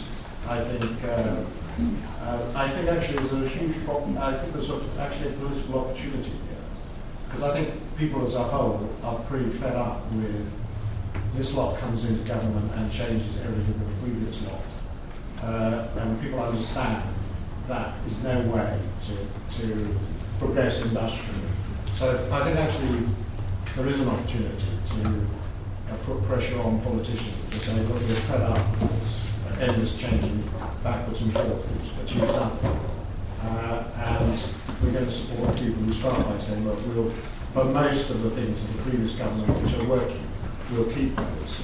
I think actually there's a huge problem. I think there's actually a political opportunity here, because I think people as a whole are pretty fed up with this lot comes into government and changes everything of the previous lot. And people understand that is no way to progress industrially. So I think actually there is an opportunity to put pressure on politicians to say, look, we're fed up with this endless changing backwards and forwards, which achieves nothing. And we're going to support people who start by saying, look, but most of the things of the previous government which are working, we'll keep those.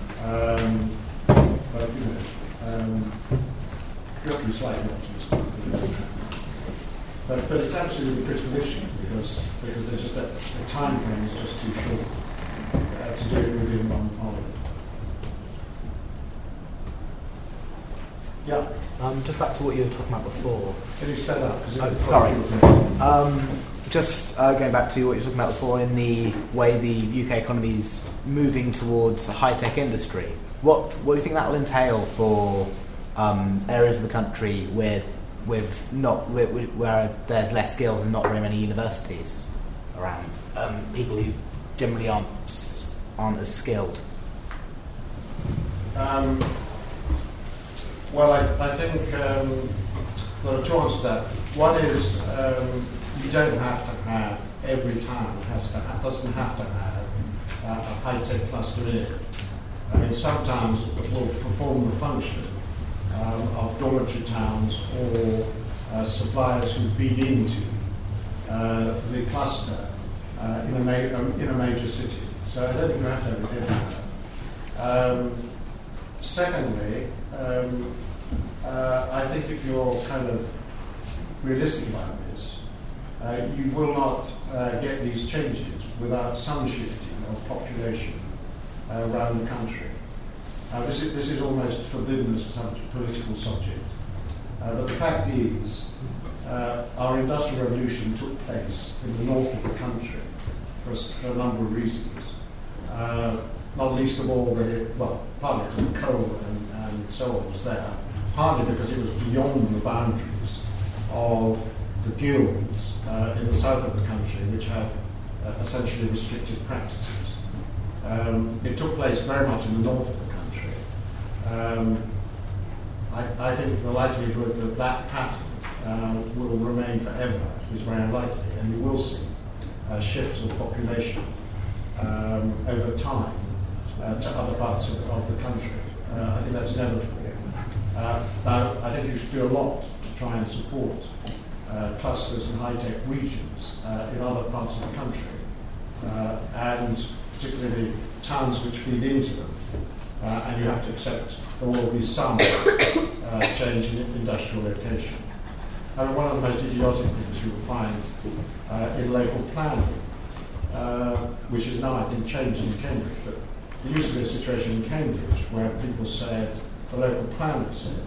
But, you have to be slightly optimistic. But it's absolutely a critical issue because they're just the time frame is just too short to do it within one parliament. Yeah. Just back to what you were talking about before. Can you set up? Sorry. Just going back to what you were talking about before in the way the UK economy is moving towards a high-tech industry. What do you think that will entail for areas of the country where there's less skills and not very many universities around? People who generally aren't as skilled. Well, I think there are two answers to that. One is you don't have to have every town doesn't have to have a high-tech cluster in it. I mean, some towns will perform the function of dormitory towns or suppliers who feed into the cluster in a major city. So I don't think you have to have it everywhere. Secondly, I think if you're kind of realistic about this, you will not get these changes without some shifting of population around the country. This is almost forbidden as a political subject. But the fact is, our industrial revolution took place in the north of the country for a number of reasons. Not least of all, partly because the coal and so on was there, partly because it was beyond the boundaries of the guilds in the south of the country, which had essentially restricted practices. It took place very much in the north of the country. I think the likelihood that pattern will remain forever is very unlikely, and you will see shifts of population over time to other parts of the country. I think that's inevitable. Now, I think you should do a lot to try and support clusters and high-tech regions in other parts of the country, and particularly the towns which feed into them. And you have to accept there will be some change in industrial location. And one of the most idiotic things you will find in local planning, which is now, I think, changing in Cambridge, but there used to be a situation in Cambridge where people said, the local planner said,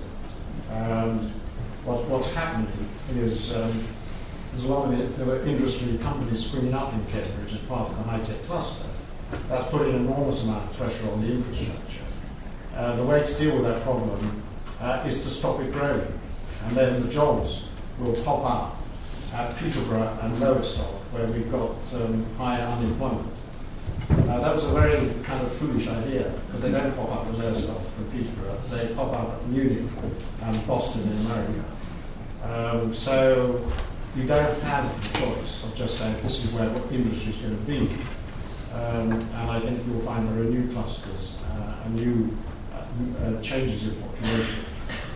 what's happening is there's a lot of there were industry companies springing up in Cambridge as part of the high-tech cluster. That's putting an enormous amount of pressure on the infrastructure. The way to deal with that problem is to stop it growing, and then the jobs will pop up at Peterborough and Lowestoft, where we've got higher unemployment. That was a very kind of foolish idea, because they don't pop up at Lowestoft and Peterborough, they pop up at Munich and Boston in America. So you don't have the choice of just saying this is where industry is going to be. And I think you'll find there are new clusters and new changes in population.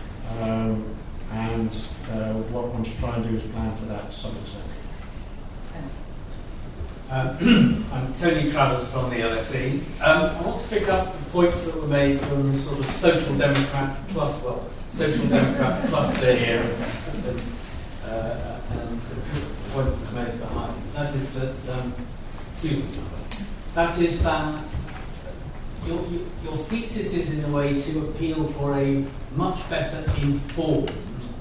And what one should try and do is plan for that to some extent. I'm Tony Travers from the LSE. I want to pick up the points that were made from sort of social democrat cluster here, and the point that was made behind. That is that, Susan, that is that your thesis is in a way to appeal for a much better informed,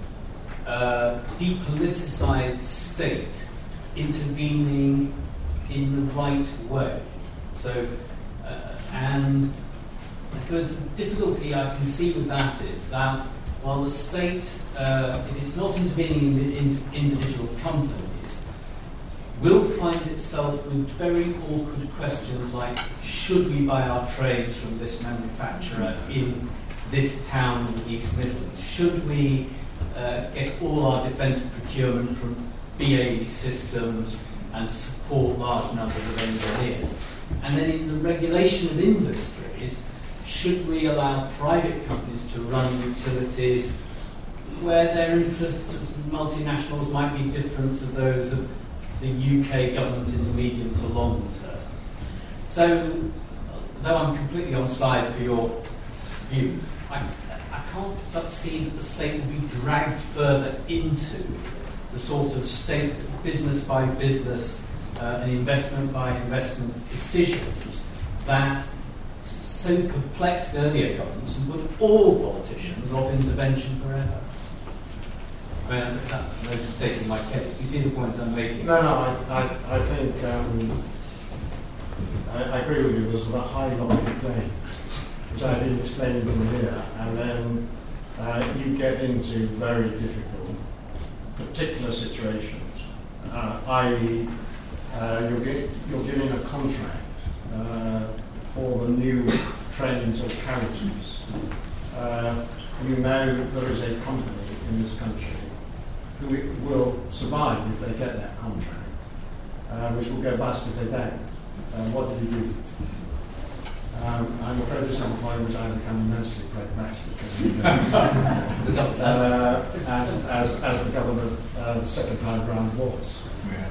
depoliticised state intervening in the right way. So, and I suppose the difficulty I can see with that is that while the state, if it's not intervening in individual companies, will find itself with very awkward questions like, should we buy our trades from this manufacturer in this town in the East Midlands? Should we get all our defence procurement from BAE Systems and support large numbers of engineers? And then in the regulation of industries, should we allow private companies to run utilities where their interests as multinationals might be different to those of the UK government in the medium to long term? So, though I'm completely on side for your view, I can't but see that the state will be dragged further into the sort of state business by business and investment by investment decisions that so perplexed earlier governments and put all politicians off intervention forever. I mean, I'm overstating my case. You see the point I'm making? No, I think I agree with you. There's a high line of play, which I've been explaining in here, and then you get into very difficult, particular situations, i.e., you're giving a contract for the new trains or carriages. You know there is a company in this country who will survive if they get that contract, which will go bust if they don't. What do you do? I'm afraid this is a point which I become immensely pragmatic, and as the government the second time round was.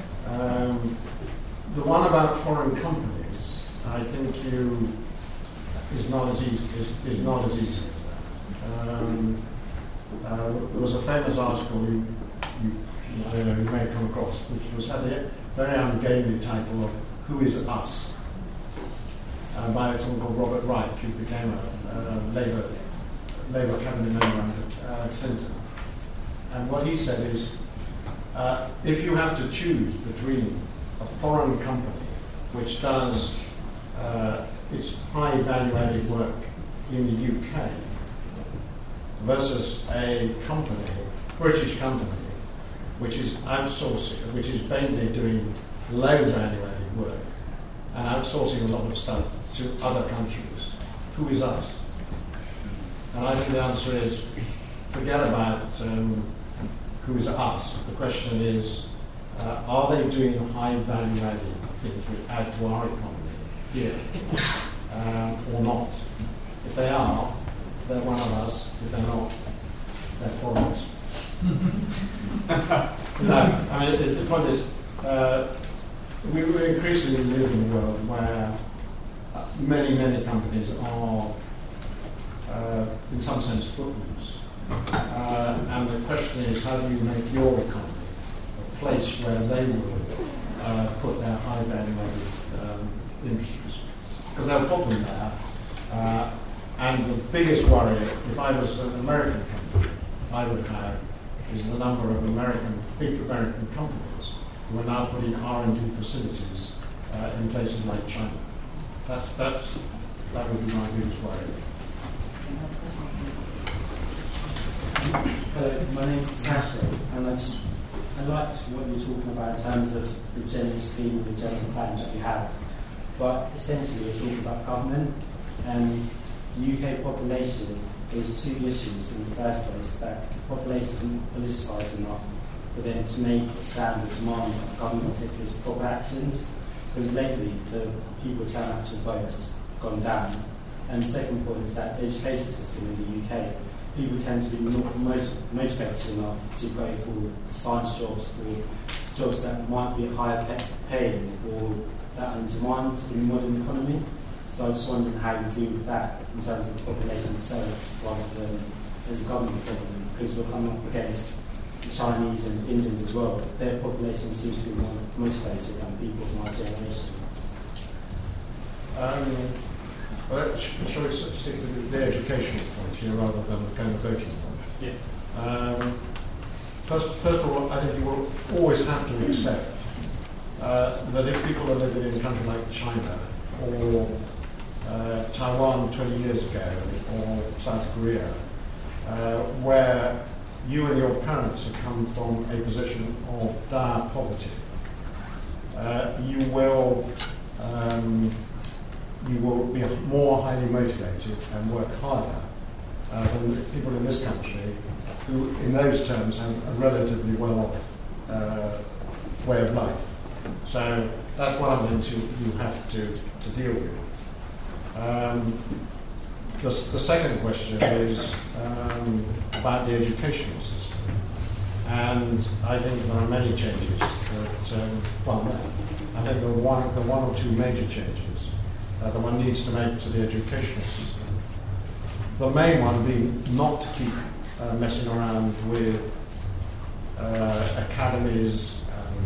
The one about foreign companies, I think is not as easy as that. There was a famous article I don't know, you may have come across, which had the very ungainly title of "Who is Us?" By someone called Robert Wright, who became a Labour cabinet member under Clinton. And what he said is, if you have to choose between a foreign company which does its high value-added work in the UK versus a company, British company, which is outsourcing, which is mainly doing low value-added work and outsourcing a lot of stuff to other countries, who is us? And I think the answer is, forget about who is us. The question is, are they doing high value-added things which add to our economy here, or not? If they are, they're one of us. If they're not, they're foreigners. No, I mean, the point is, we increasingly live in a world where many companies are, in some sense, footloose. And the question is, how do you make your economy a place where they will put their high value-added industries? Because there's a problem there. And the biggest worry, if I was an American company, I would have, is the number of big American companies who are now putting R&D facilities in places like China. That would be my biggest worry. Hello, my name's Sasha, and I liked what you were talking about in terms of the general scheme, the general plan that you have. But essentially, you're talking about government, and the UK population, there's two issues in the first place: that the population isn't politicised enough for them to make a stand or demand that government take these proper actions. Because lately, the people turn out to vote has gone down. And the second point is that the education system in the UK, people tend to be not motivated enough to go for science jobs or jobs that might be higher paying or that are in demand in the modern economy. So I was just wondering how you deal with that in terms of the population itself rather than as a government problem, because we're coming up against the Chinese and Indians as well. Their population seems to be more motivated than people of my generation. Well, shall we stick with the educational point here rather than the kind of voting point? Yeah. First of all, I think you will always have to accept that if people are living in a country like China or Taiwan 20 years ago or South Korea, where you and your parents have come from a position of dire poverty, you will be more highly motivated and work harder than the people in this country who, in those terms, have a relatively well-off way of life. So that's one of the things you have to deal with. The second question is about the educational system. And I think there are many changes that, I think the one or two major changes that one needs to make to the educational system. The main one being not to keep messing around with academies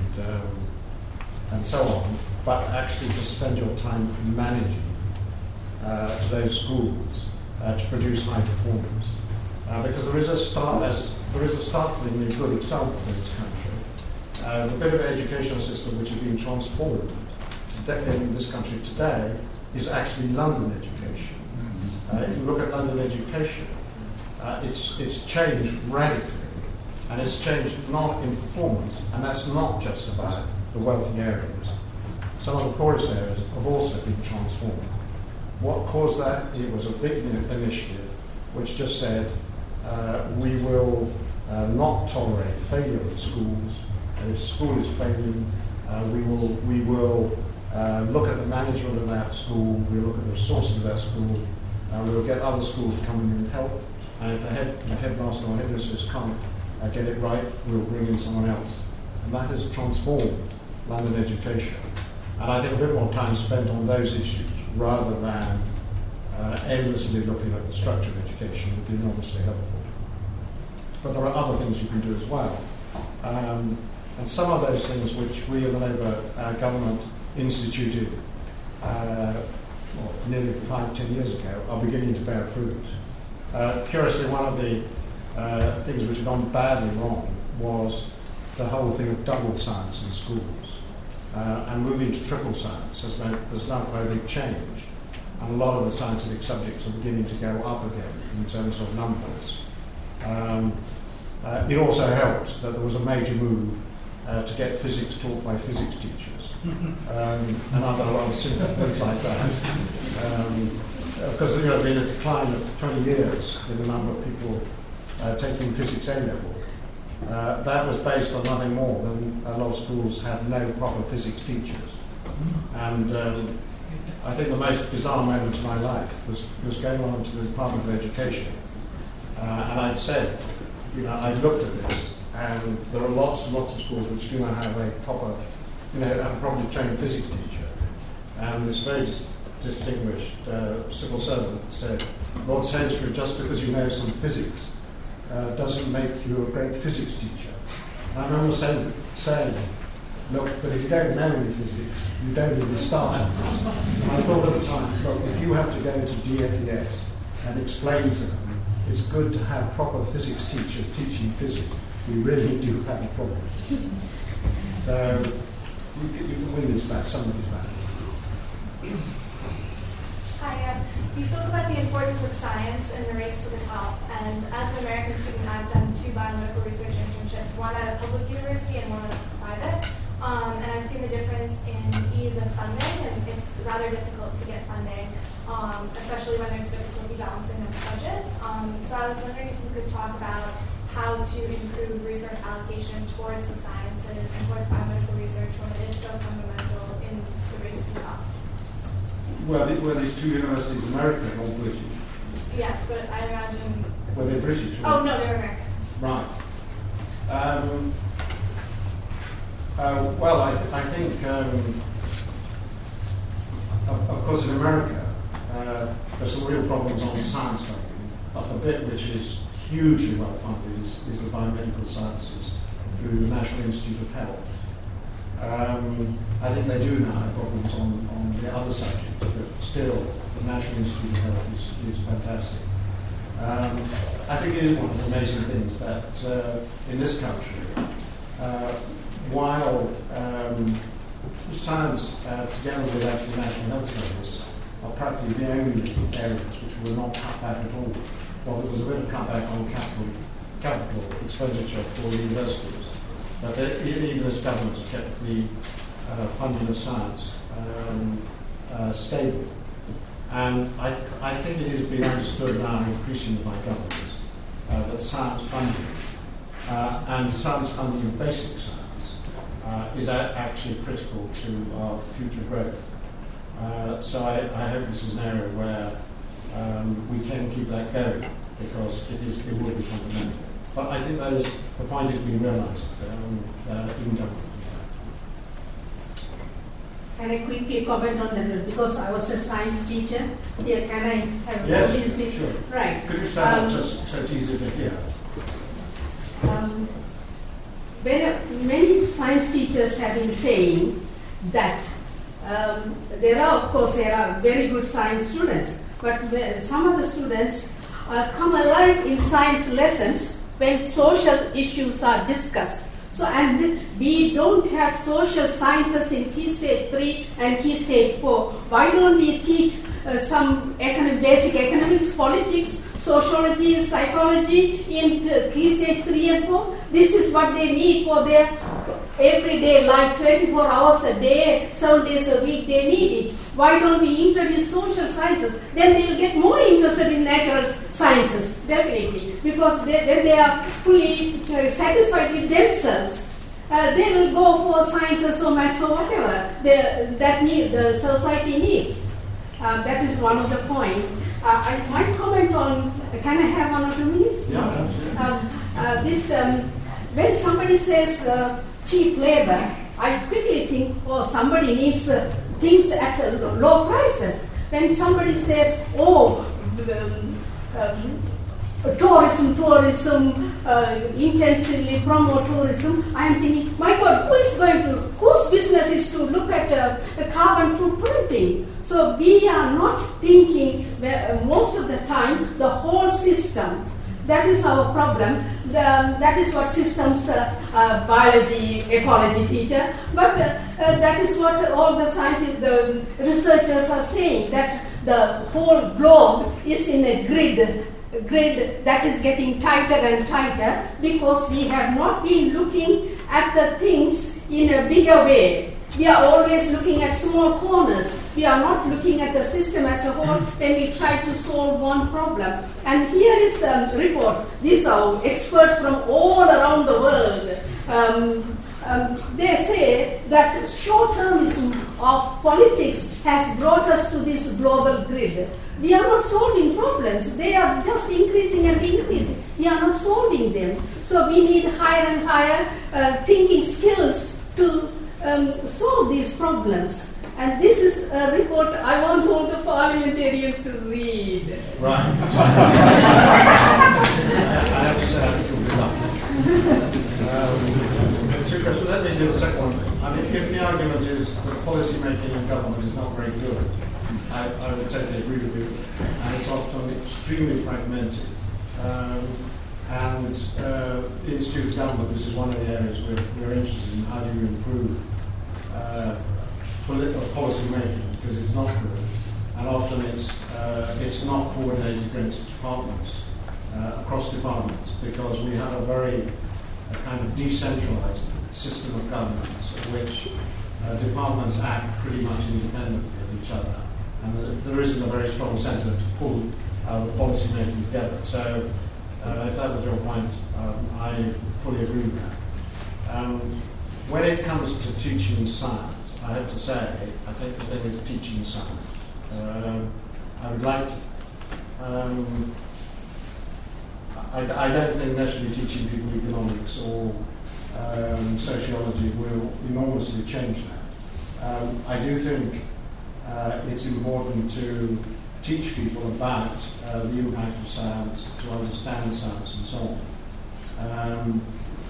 and so on, but actually to spend your time managing those schools to produce high performance. Because there is a startlingly good example in this country. The bit of educational system which has been transformed in this country today is actually London education. If you look at London education, it's changed radically, and it's changed not in performance, and that's not just about the wealthy areas. Some of the poorest areas have also been transformed. What caused that? It was a big initiative which just said we will not tolerate failure of schools, and if school is failing, we will look at the management of that school, we'll look at the resources of that school, we'll get other schools to come in and help, and if the headmaster or headmistress can't get it right, we'll bring in someone else. And that has transformed London education. And I think a bit more time spent on those issues rather than endlessly looking at the structure of education would be enormously helpful. But there are other things you can do as well. And some of those things which we in the Labour government instituted nearly 5-10 years ago are beginning to bear fruit. Curiously, one of the things which had gone badly wrong was the whole thing of double science in schools. And moving to triple science has meant there's now quite a big change. And a lot of the scientific subjects are beginning to go up again in terms of numbers. It also helped that there was a major move to get physics taught by physics teachers and other rather simple things like that. Because there had been a decline of 20 years in the number of people taking physics A-level. That was based on nothing more than a lot of schools had no proper physics teachers. And I think the most bizarre moment of my life was going on to the Department of Education. And I'd said, I looked at this, and there are lots and lots of schools which do not have a proper, have a properly trained physics teacher. And this very distinguished civil servant said, Lord Sainsbury, just because you know some physics doesn't make you a great physics teacher. And I remember saying, look, but if you don't know any physics, you don't even start on this. And I thought at the time, look, if you have to go to DFES and explain to them, it's good to have proper physics teachers teaching physics. We really do have a problem. So you can win this back, some of these back. Hi, yes. You spoke about the importance of science and the race to the top. And as an American student, I've done 2 biomedical research internships, one at a public university and one at a private. And I've seen the difference in ease of funding, and it's rather difficult to get funding, especially when there's difficulty balancing the budget. So I was wondering if you could talk about how to improve resource allocation towards the sciences and towards biomedical research when it is so fundamental in the race to the top. Well, were these 2 universities American or British? Yes, but I imagine... Were they British? Oh, no, they were American. Right. Well, I think, of course, in America, there's some real problems on the science funding, but the bit which is hugely well funded is the biomedical sciences through the National Institute of Health. I think they do now have problems on the other subjects, but still, the National Institute of Health is fantastic. I think it is one of the amazing things that in this country, while science, together with actually National Health Service, are practically the only areas which were not cut back at all. Well, there was a bit of cutback on capital expenditure for universities, but even this government has kept the funding of science stable. And I think it has been understood now increasingly by governments that science funding and science funding of basic science is actually critical to our future growth. So I hope this is an area where we can keep that going, because it will be fundamental. But I think the point is being realised in government. Can I quickly comment on that? Because I was a science teacher. Here, can I have yes, bit? Sure. Right. Could you stand up just so it's easier to hear? Many science teachers have been saying that there are very good science students, but some of the students come alive in science lessons when social issues are discussed. So, and we don't have social sciences in Key Stage 3 and Key Stage 4. Why don't we teach some basic economics, politics, sociology, psychology in Key Stage 3 and 4? This is what they need for their everyday life, 24 hours a day, 7 days a week, they need it. Why don't we introduce social sciences? Then they will get more interested in natural sciences, definitely. Because when they are fully satisfied with themselves, they will go for sciences or maths or whatever the society needs. That is one of the points. I might comment on, can I have 1 or 2 minutes? Yeah, absolutely. When somebody says cheap labor, I quickly think, oh, somebody needs things at low prices. When somebody says, oh, tourism, intensively promote tourism, I am thinking, my God, whose business is to look at carbon footprinting? So we are not thinking most of the time the whole system. That is our problem. That is what systems biology, ecology teacher. But that is what all the scientists, the researchers are saying, that the whole globe is in a grid that is getting tighter and tighter because we have not been looking at the things in a bigger way. We are always looking at small corners. We are not looking at the system as a whole when we try to solve one problem. And here is a report. These are experts from all around the world. They say that short-termism of politics has brought us to this global grid. We are not solving problems. They are just increasing and increasing. We are not solving them. So we need higher and higher thinking skills to solve these problems. And this is a report I want all the parliamentarians to read. Right. I have to say, I think you'll be lucky. 2 questions. Let me do the second one. I mean, if the argument is that policy making in government is not very good, I would totally agree with you. And it's often extremely fragmented. And the Institute of Government, this is one of the areas we're interested in. How do you improve policy making, because it's not good, and often it's not coordinated against departments, across departments, because we have a very kind of decentralized system of governance in which departments act pretty much independently of each other, and there isn't a very strong centre to pull the policy making together. So if that was your point, I fully agree with that. When it comes to teaching science, I have to say, I think the thing is teaching science. I would like to, I don't think necessarily teaching people economics or sociology will enormously change that. I do think it's important to teach people about the impact of science, to understand science and so on.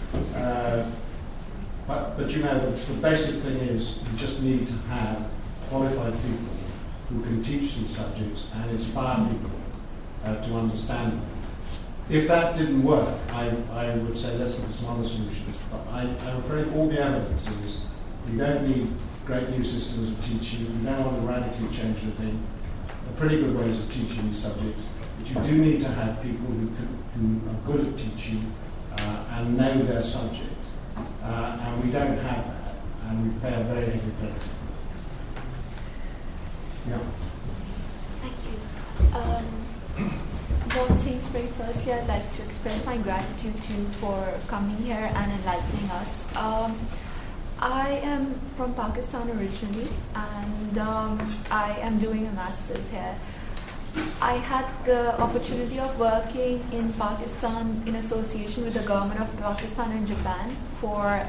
But you know, the basic thing is you just need to have qualified people who can teach these subjects and inspire people to understand them. If that didn't work, I would say let's look at some other solutions. But I'm afraid all the evidence is you don't need great new systems of teaching, you don't want to radically change the thing. There are pretty good ways of teaching these subjects, but you do need to have people who are good at teaching and know their subject. And we don't have that. and we pay a very heavy penalty. Yeah. Thank you. Lord Sainsbury, firstly, I'd like to express my gratitude to you for coming here and enlightening us. I am from Pakistan originally, and I am doing a master's here. I had the opportunity of working in Pakistan in association with the government of Pakistan and Japan for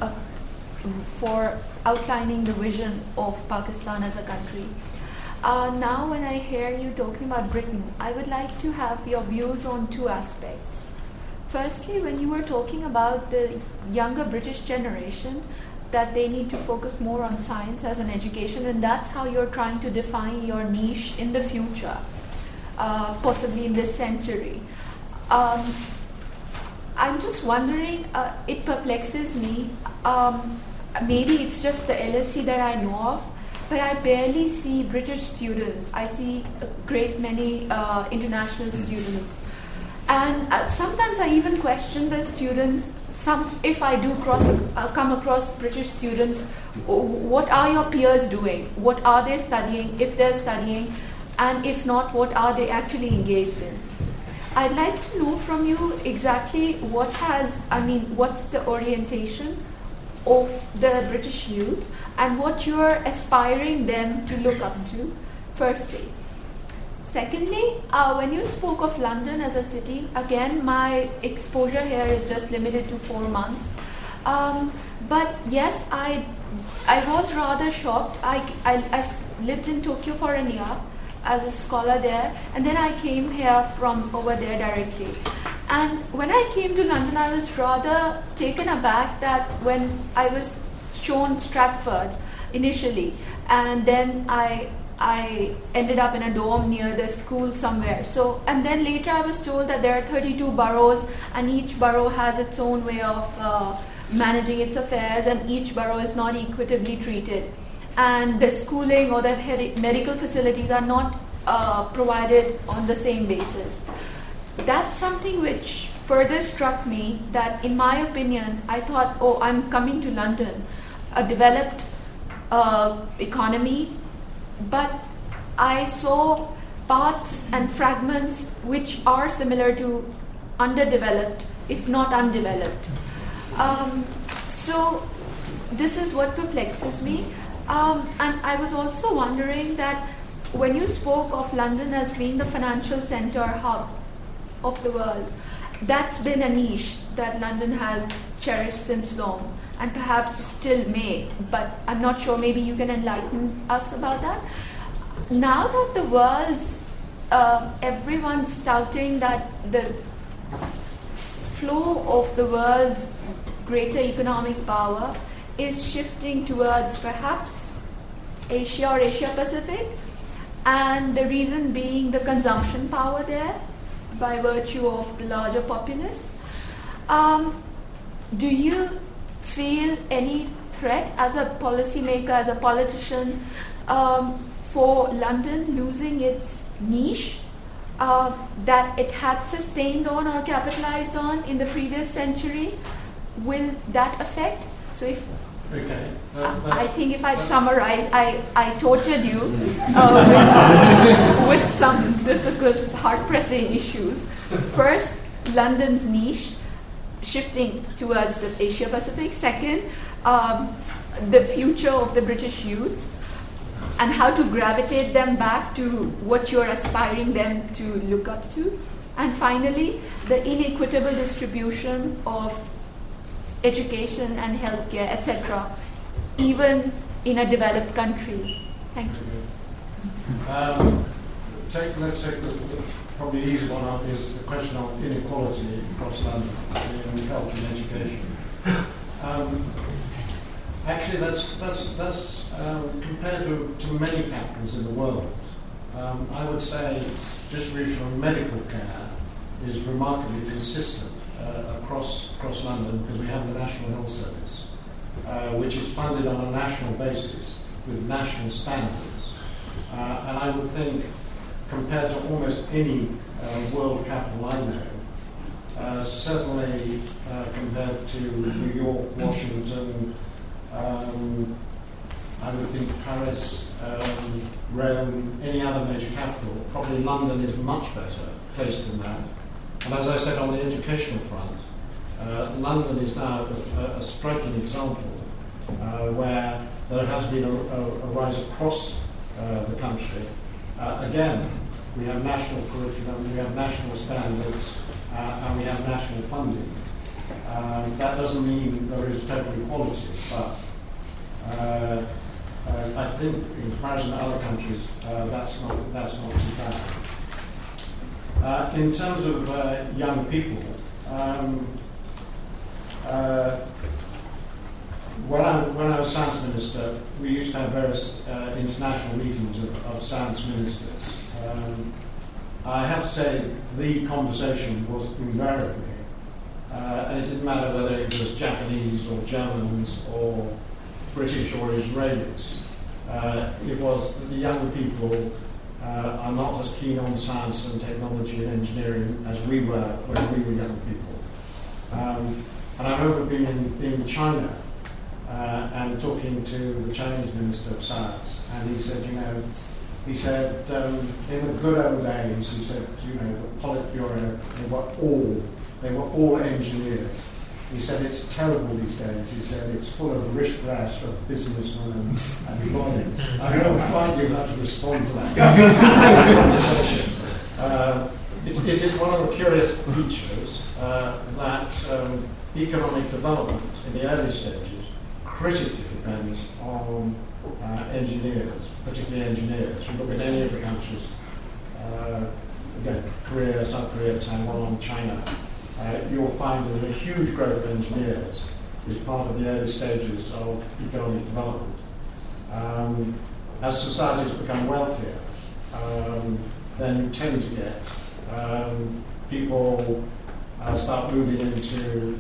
outlining the vision of Pakistan as a country. Now when I hear you talking about Britain, I would like to have your views on two aspects. Firstly, when you were talking about the younger British generation, that they need to focus more on science as an education, and that's how you're trying to define your niche in the future, possibly in this century. I'm just wondering, it perplexes me, maybe it's just the LSE that I know of, but I barely see British students. I see a great many international students. And sometimes I even question the students. If I do come across British students, what are your peers doing? What are they studying, if they're studying? And if not, what are they actually engaged in? I'd like to know from you exactly what's the orientation of the British youth and what you're aspiring them to look up to, firstly. Secondly, when you spoke of London as a city, again, my exposure here is just limited to 4 months. But yes, I was rather shocked. I lived in Tokyo for a year as a scholar there, and then I came here from over there directly. And when I came to London, I was rather taken aback that when I was shown Stratford initially, and then I ended up in a dorm near the school somewhere. So, and then later I was told that there are 32 boroughs, and each borough has its own way of managing its affairs, and each borough is not equitably treated. And the schooling or the medical facilities are not provided on the same basis. That's something which further struck me, that in my opinion, I thought, oh, I'm coming to London, a developed economy, but I saw parts and fragments which are similar to underdeveloped, if not undeveloped. So this is what perplexes me. And I was also wondering that when you spoke of London as being the financial center hub of the world, that's been a niche that London has cherished since long, and perhaps still may, but I'm not sure, maybe you can enlighten us about that. Now that the world's, everyone's stouting that the flow of the world's greater economic power is shifting towards perhaps Asia or Asia Pacific, and the reason being the consumption power there by virtue of the larger populace. Do you feel any threat as a policymaker, as a politician, for London losing its niche that it had sustained on or capitalized on in the previous century? Will that affect? So if Okay. I think if I summarize, I tortured you with some difficult, heart-pressing issues. First, London's niche shifting towards the Asia Pacific. Second, the future of the British youth and how to gravitate them back to what you're aspiring them to look up to. And finally, the inequitable distribution of education and healthcare, etc., even in a developed country. Thank you. Let's take the probably easy one up is the question of inequality across London in health and education. Actually, that's compared to many capitals in the world. I would say distribution of medical care is remarkably consistent across London, because we have the National Health Service, which is funded on a national basis with national standards. And I would think, compared to almost any world capital I know, certainly compared to New York, Washington, I would think Paris, Rome, any other major capital. Probably London is much better placed than that. And as I said, on the educational front, London is now a striking example where there has been a rise across the country. Again, we have national curriculum, we have national standards, and we have national funding. That doesn't mean there is total equality, but I think in comparison to other countries, that's not too bad. In terms of young people, when I was science minister, we used to have various international meetings of science ministers. I have to say the conversation was invariably, and it didn't matter whether it was Japanese or Germans or British or Israelis, it was that the young people are not as keen on science and technology and engineering as we were when we were young people. And I remember being in China and talking to the Chinese Minister of Science, and he said, in the good old days, he said, the Politburo, they were all engineers. He said, it's terrible these days. He said, it's full of riff-raff of businessmen and lawyers. I don't know quite you have to respond to that conversation. It is one of the curious features that economic development in the early stages critically depends on engineers, particularly engineers. You look at any of the countries, again, Korea, South Korea, Taiwan, China, you'll find there's a huge growth of engineers is part of the early stages of economic development. As societies become wealthier, then you tend to get people start moving into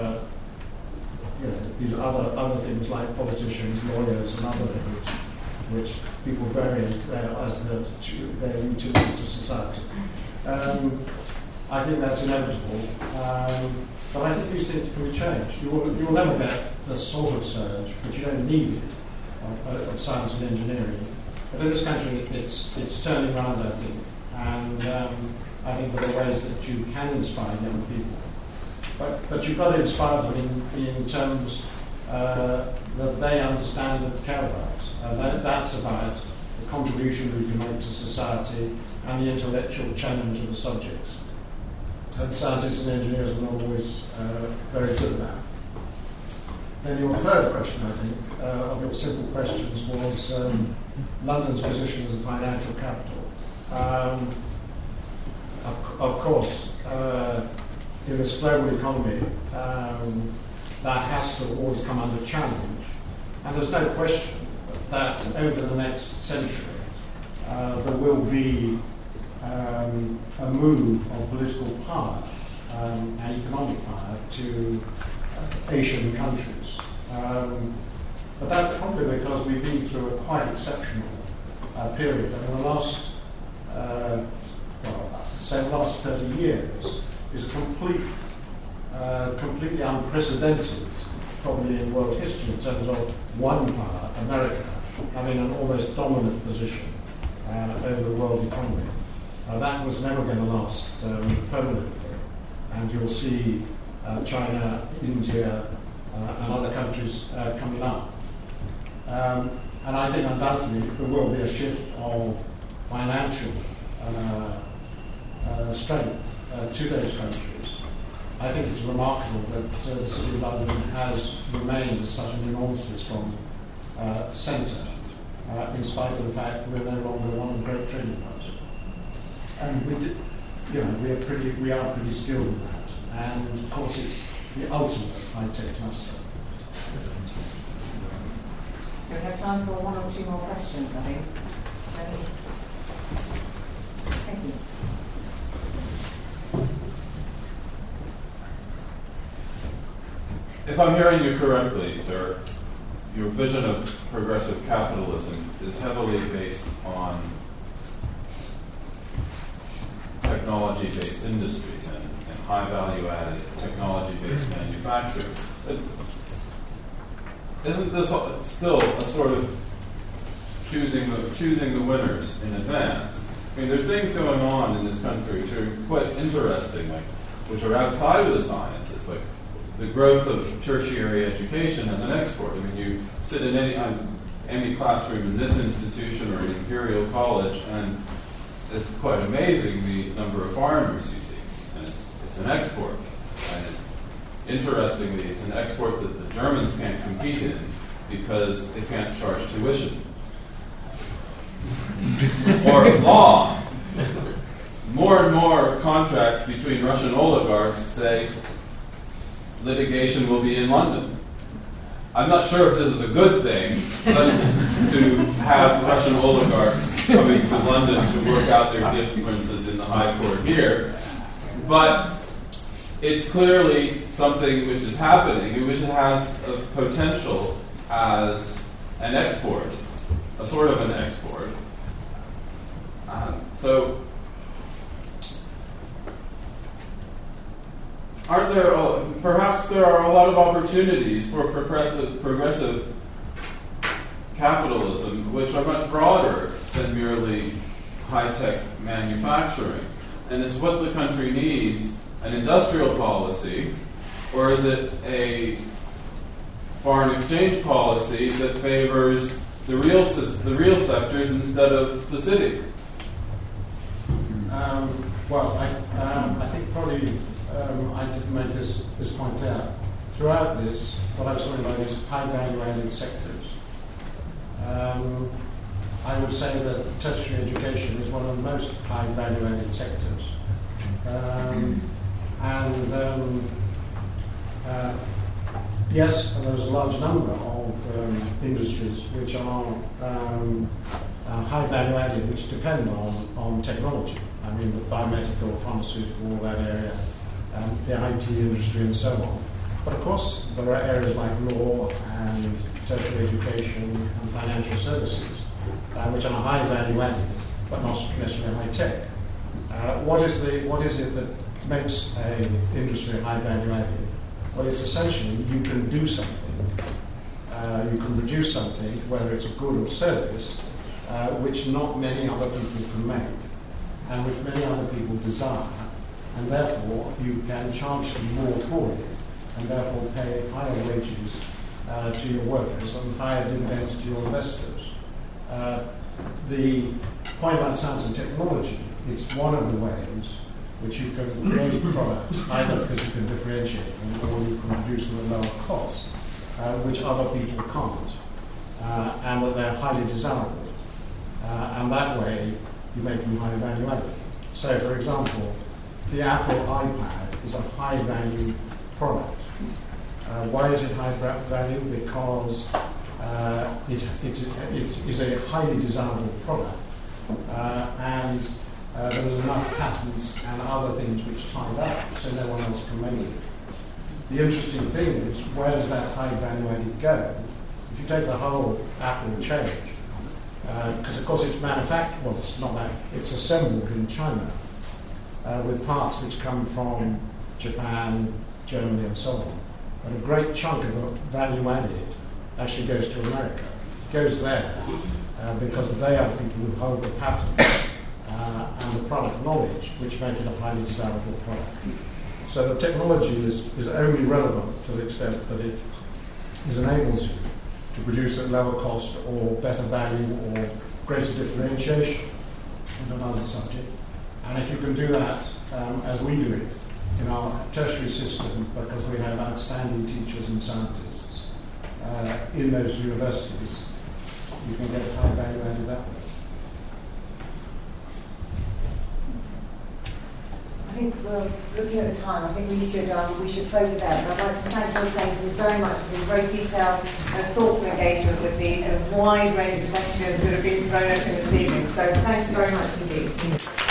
these other things like politicians, lawyers, and other things, which people vary as their utility to society. I think that's inevitable, but I think these things can be changed. You will never get the sort of surge, but you don't need it, of science and engineering. But in this country, it's turning around, I think, and I think there are ways that you can inspire young people. But you've got to inspire them in terms that they understand and care about. That's about the contribution we can make to society and the intellectual challenge of the subjects. And scientists and engineers are not always very good at that. Then your third question, I think, of your simple questions was London's position as a financial capital. Of course, in this global economy, that has to always come under challenge. And there's no question that over the next century, there will be a move of political power and economic power to Asian countries. But that's probably because we've been through a quite exceptional period. I mean, the last, the last 30 years is completely unprecedented, probably in world history, in terms of one power, America, having an almost dominant position over the world economy. That was never going to last permanently, and you'll see China, India, and other countries coming up. And I think undoubtedly there will be a shift of financial strength to those countries. I think it's remarkable that the City of London has remained as such an enormously strong centre, in spite of the fact that we're no longer one of the great trading hubs. And we are pretty skilled in that. And of course, it's the ultimate high-tech cluster. We have time for one or two more questions, I think. Thank you. If I'm hearing you correctly, sir, your vision of progressive capitalism is heavily based on technology-based industries and high value-added technology-based manufacturing. isn't this still a sort of choosing the winners in advance? I mean, there's things going on in this country which are quite interesting, like which are outside of the sciences, like the growth of tertiary education as an export. I mean, you sit in any classroom in this institution or an imperial college, and it's quite amazing the number of foreigners you see, and it's an export. And interestingly, it's an export that the Germans can't compete in because they can't charge tuition. Or law. More and more contracts between Russian oligarchs say litigation will be in London. I'm not sure if this is a good thing, but to have Russian oligarchs coming to London to work out their differences in the High Court here. But it's clearly something which is happening and which has a potential as an export, a sort of an export. So, perhaps there are a lot of opportunities for progressive capitalism, which are much broader than merely high-tech manufacturing. And is what the country needs an industrial policy, or is it a foreign exchange policy that favors the real sectors instead of the city? I think probably I did make this point clear. Throughout this, what I was talking about is high value-added sectors. I would say that tertiary education is one of the most high value-added sectors. Yes, there's a large number of industries which are high value added, which depend on technology. I mean, the biomedical, pharmaceutical, that area, the IT industry, and so on. But of course, there are areas like law and tertiary education and financial services, which are high value added, but not necessarily high tech. What is it that makes an industry high value added? Well, it's essentially you can do something, you can produce something, whether it's a good or service, which not many other people can make, and which many other people desire, and therefore you can charge them more for it, and therefore pay higher wages to your workers and higher dividends to your investors. The point about science and technology, it's one of the ways which you can create products, either because you can differentiate them or you can produce them at lower cost, which other people can't, and that they're highly desirable. And that way, you make them high value added. So, for example, the Apple iPad is a high value product. Why is it high value? Because it is a highly desirable product, and there was enough patents and other things which tied up, so no one else can make it. The interesting thing is, where does that high value added go? If you take the whole Apple chain, because of course it's manufactured, well, it's not manufactured, it's assembled in China with parts which come from Japan, Germany, and so on. But a great chunk of the value added actually goes to America. It goes there because they are the people who hold the patent and the product knowledge, which make it a highly desirable product. So the technology is only relevant to the extent that it enables you to produce at lower cost or better value or greater differentiation in another subject. And if you can do that, as we do it in our tertiary system, because we have outstanding teachers and scientists in those universities, you can get high value added that way. I think looking at the time, I think we should close it out. And I'd like to thank John Sainton very much for his very detailed and thoughtful engagement with the wide range of questions that have been thrown at him this evening. So thank you very much indeed.